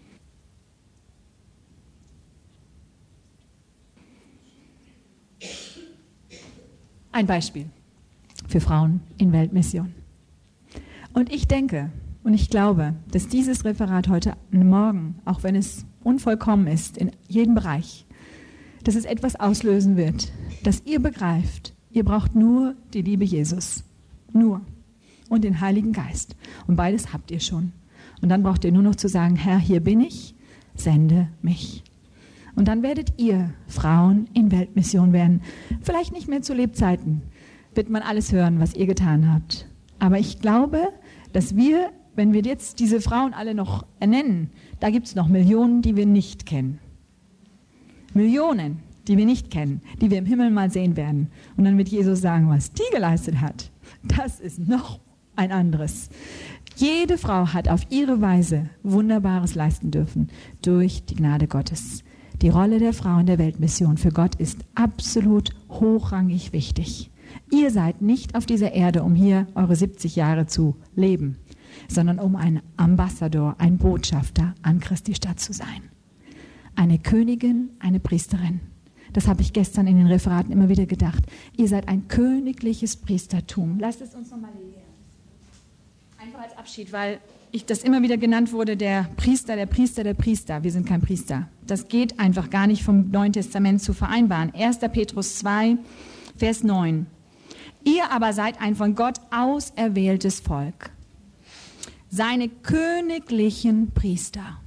Ein Beispiel für Frauen in Weltmission. Und ich denke und ich glaube, dass dieses Referat heute Morgen, auch wenn es unvollkommen ist in jedem Bereich, dass es etwas auslösen wird, dass ihr begreift, ihr braucht nur die Liebe Jesus. Nur. Und den Heiligen Geist. Und beides habt ihr schon. Und dann braucht ihr nur noch zu sagen, Herr, hier bin ich, sende mich. Und dann werdet ihr Frauen in Weltmission werden. Vielleicht nicht mehr zu Lebzeiten, wird man alles hören, was ihr getan habt. Aber ich glaube, dass wir, wenn wir jetzt diese Frauen alle noch ernennen, da gibt es noch Millionen, die wir nicht kennen. Millionen, die wir nicht kennen, die wir im Himmel mal sehen werden. Und dann wird Jesus sagen, was die geleistet hat, das ist noch ein anderes. Jede Frau hat auf ihre Weise Wunderbares leisten dürfen durch die Gnade Gottes. Die Rolle der Frau in der Weltmission für Gott ist absolut hochrangig wichtig. Ihr seid nicht auf dieser Erde, um hier eure 70 Jahre zu leben, sondern um ein Ambassador, ein Botschafter an Christi Stadt zu sein. Eine Königin, eine Priesterin. Das habe ich gestern in den Referaten immer wieder gedacht. Ihr seid ein königliches Priestertum. Lasst es uns nochmal lesen. Einfach als Abschied, weil das immer wieder genannt wurde, der Priester, der Priester, der Priester. Wir sind kein Priester. Das geht einfach gar nicht vom Neuen Testament zu vereinbaren. 1. Petrus 2, Vers 9. Ihr aber seid ein von Gott auserwähltes Volk, seine königlichen Priester.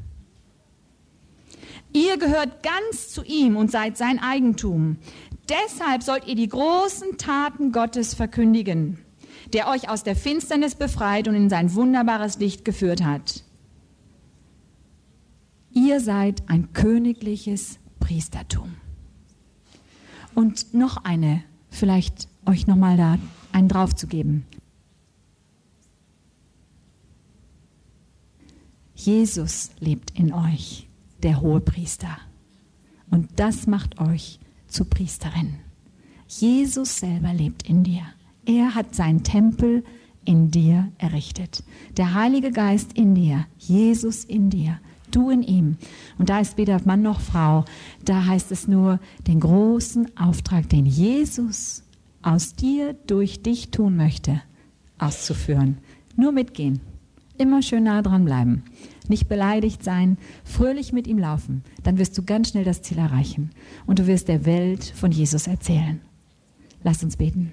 Ihr gehört ganz zu ihm und seid sein Eigentum. Deshalb sollt ihr die großen Taten Gottes verkündigen, der euch aus der Finsternis befreit und in sein wunderbares Licht geführt hat. Ihr seid ein königliches Priestertum. Und noch eine, vielleicht euch nochmal da einen drauf zu geben. Jesus lebt in euch, der Hohepriester. Und das macht euch zu Priesterin. Jesus selber lebt in dir. Er hat seinen Tempel in dir errichtet. Der Heilige Geist in dir, Jesus in dir, du in ihm. Und da ist weder Mann noch Frau. Da heißt es nur, den großen Auftrag, den Jesus aus dir, durch dich tun möchte, auszuführen. Nur mitgehen. Immer schön nah dran bleiben. Nicht beleidigt sein, fröhlich mit ihm laufen. Dann wirst du ganz schnell das Ziel erreichen. Und du wirst der Welt von Jesus erzählen. Lasst uns beten.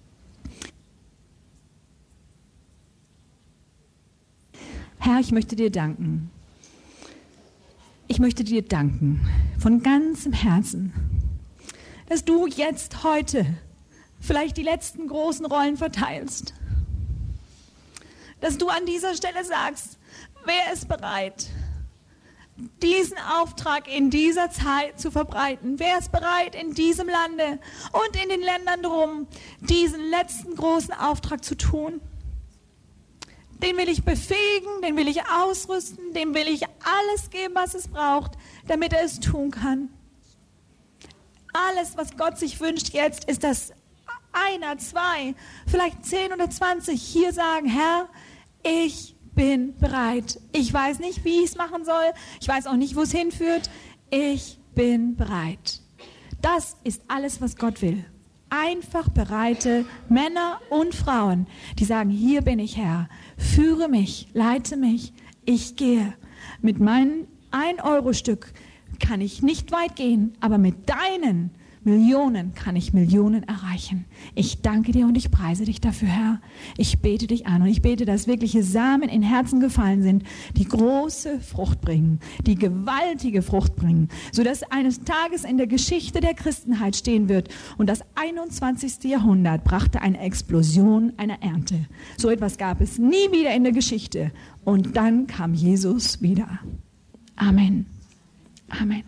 Herr, ich möchte dir danken. Ich möchte dir danken von ganzem Herzen, dass du jetzt heute vielleicht die letzten großen Rollen verteilst. Dass du an dieser Stelle sagst, wer ist bereit, diesen Auftrag in dieser Zeit zu verbreiten? Wer ist bereit, in diesem Lande und in den Ländern drum diesen letzten großen Auftrag zu tun? Den will ich befähigen, den will ich ausrüsten, dem will ich alles geben, was es braucht, damit er es tun kann. Alles, was Gott sich wünscht jetzt, ist, dass einer, zwei, vielleicht 10 oder 20 hier sagen, Herr, ich bin bereit. Ich weiß nicht, wie ich es machen soll. Ich weiß auch nicht, wo es hinführt. Ich bin bereit. Das ist alles, was Gott will. Einfach bereite Männer und Frauen, die sagen, hier bin ich Herr, führe mich, leite mich, ich gehe. Mit meinem 1-Euro-Stück kann ich nicht weit gehen, aber mit deinen Millionen kann ich Millionen erreichen. Ich danke dir und ich preise dich dafür, Herr. Ich bete dich an und ich bete, dass wirkliche Samen in Herzen gefallen sind, die große Frucht bringen, die gewaltige Frucht bringen, sodass eines Tages in der Geschichte der Christenheit stehen wird und das 21. Jahrhundert brachte eine Explosion einer Ernte. So etwas gab es nie wieder in der Geschichte. Und dann kam Jesus wieder. Amen. Amen.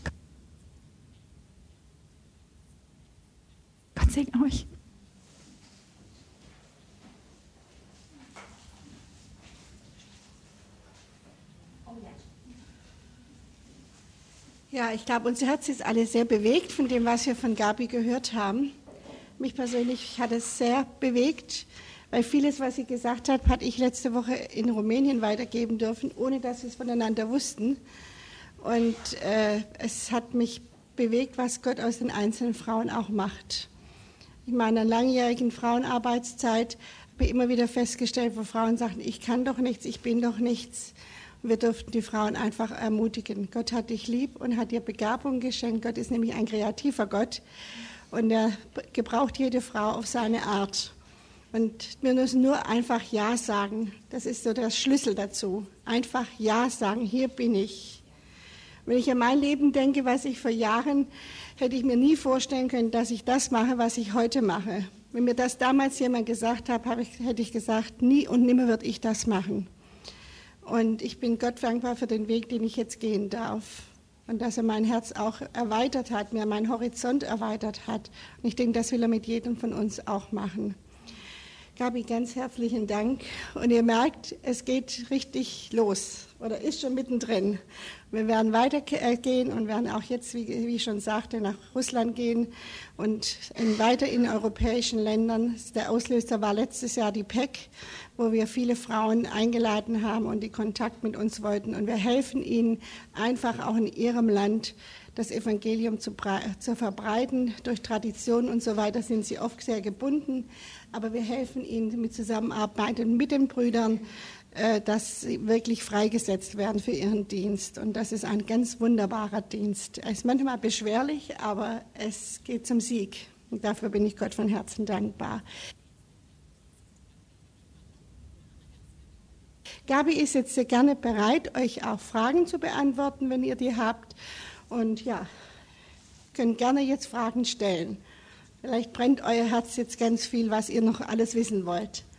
Gott segne euch. Ja, ich glaube, unser Herz ist alle sehr bewegt von dem, was wir von Gabi gehört haben. Mich persönlich hat es sehr bewegt, weil vieles, was sie gesagt hat, hatte ich letzte Woche in Rumänien weitergeben dürfen, ohne dass wir es voneinander wussten. Und es hat mich bewegt, was Gott aus den einzelnen Frauen auch macht. In meiner langjährigen Frauenarbeitszeit habe ich immer wieder festgestellt, wo Frauen sagten, ich kann doch nichts, ich bin doch nichts. Und wir durften die Frauen einfach ermutigen. Gott hat dich lieb und hat dir Begabung geschenkt. Gott ist nämlich ein kreativer Gott und er gebraucht jede Frau auf seine Art. Und wir müssen nur einfach Ja sagen. Das ist so der Schlüssel dazu. Einfach Ja sagen, hier bin ich. Wenn ich an mein Leben denke, was ich vor Jahren, hätte ich mir nie vorstellen können, dass ich das mache, was ich heute mache. Wenn mir das damals jemand gesagt hat, hätte ich gesagt, nie und nimmer würde ich das machen. Und ich bin Gott dankbar für den Weg, den ich jetzt gehen darf. Und dass er mein Herz auch erweitert hat, mir meinen Horizont erweitert hat. Und ich denke, das will er mit jedem von uns auch machen. Gabi, ganz herzlichen Dank. Und ihr merkt, es geht richtig los oder ist schon mittendrin. Wir werden weitergehen und werden auch jetzt, wie ich schon sagte, nach Russland gehen und weiter in europäischen Ländern. Der Auslöser war letztes Jahr die PEC, wo wir viele Frauen eingeladen haben und die Kontakt mit uns wollten. Und wir helfen ihnen einfach auch in ihrem Land das Evangelium zu verbreiten. Durch Tradition und so weiter sind sie oft sehr gebunden, aber wir helfen ihnen mit Zusammenarbeit mit den Brüdern, dass sie wirklich freigesetzt werden für ihren Dienst. Und das ist ein ganz wunderbarer Dienst. Er ist manchmal beschwerlich, aber es geht zum Sieg. Und dafür bin ich Gott von Herzen dankbar. Gabi ist jetzt sehr gerne bereit, euch auch Fragen zu beantworten, wenn ihr die habt. Und ja, könnt gerne jetzt Fragen stellen. Vielleicht brennt euer Herz jetzt ganz viel, was ihr noch alles wissen wollt.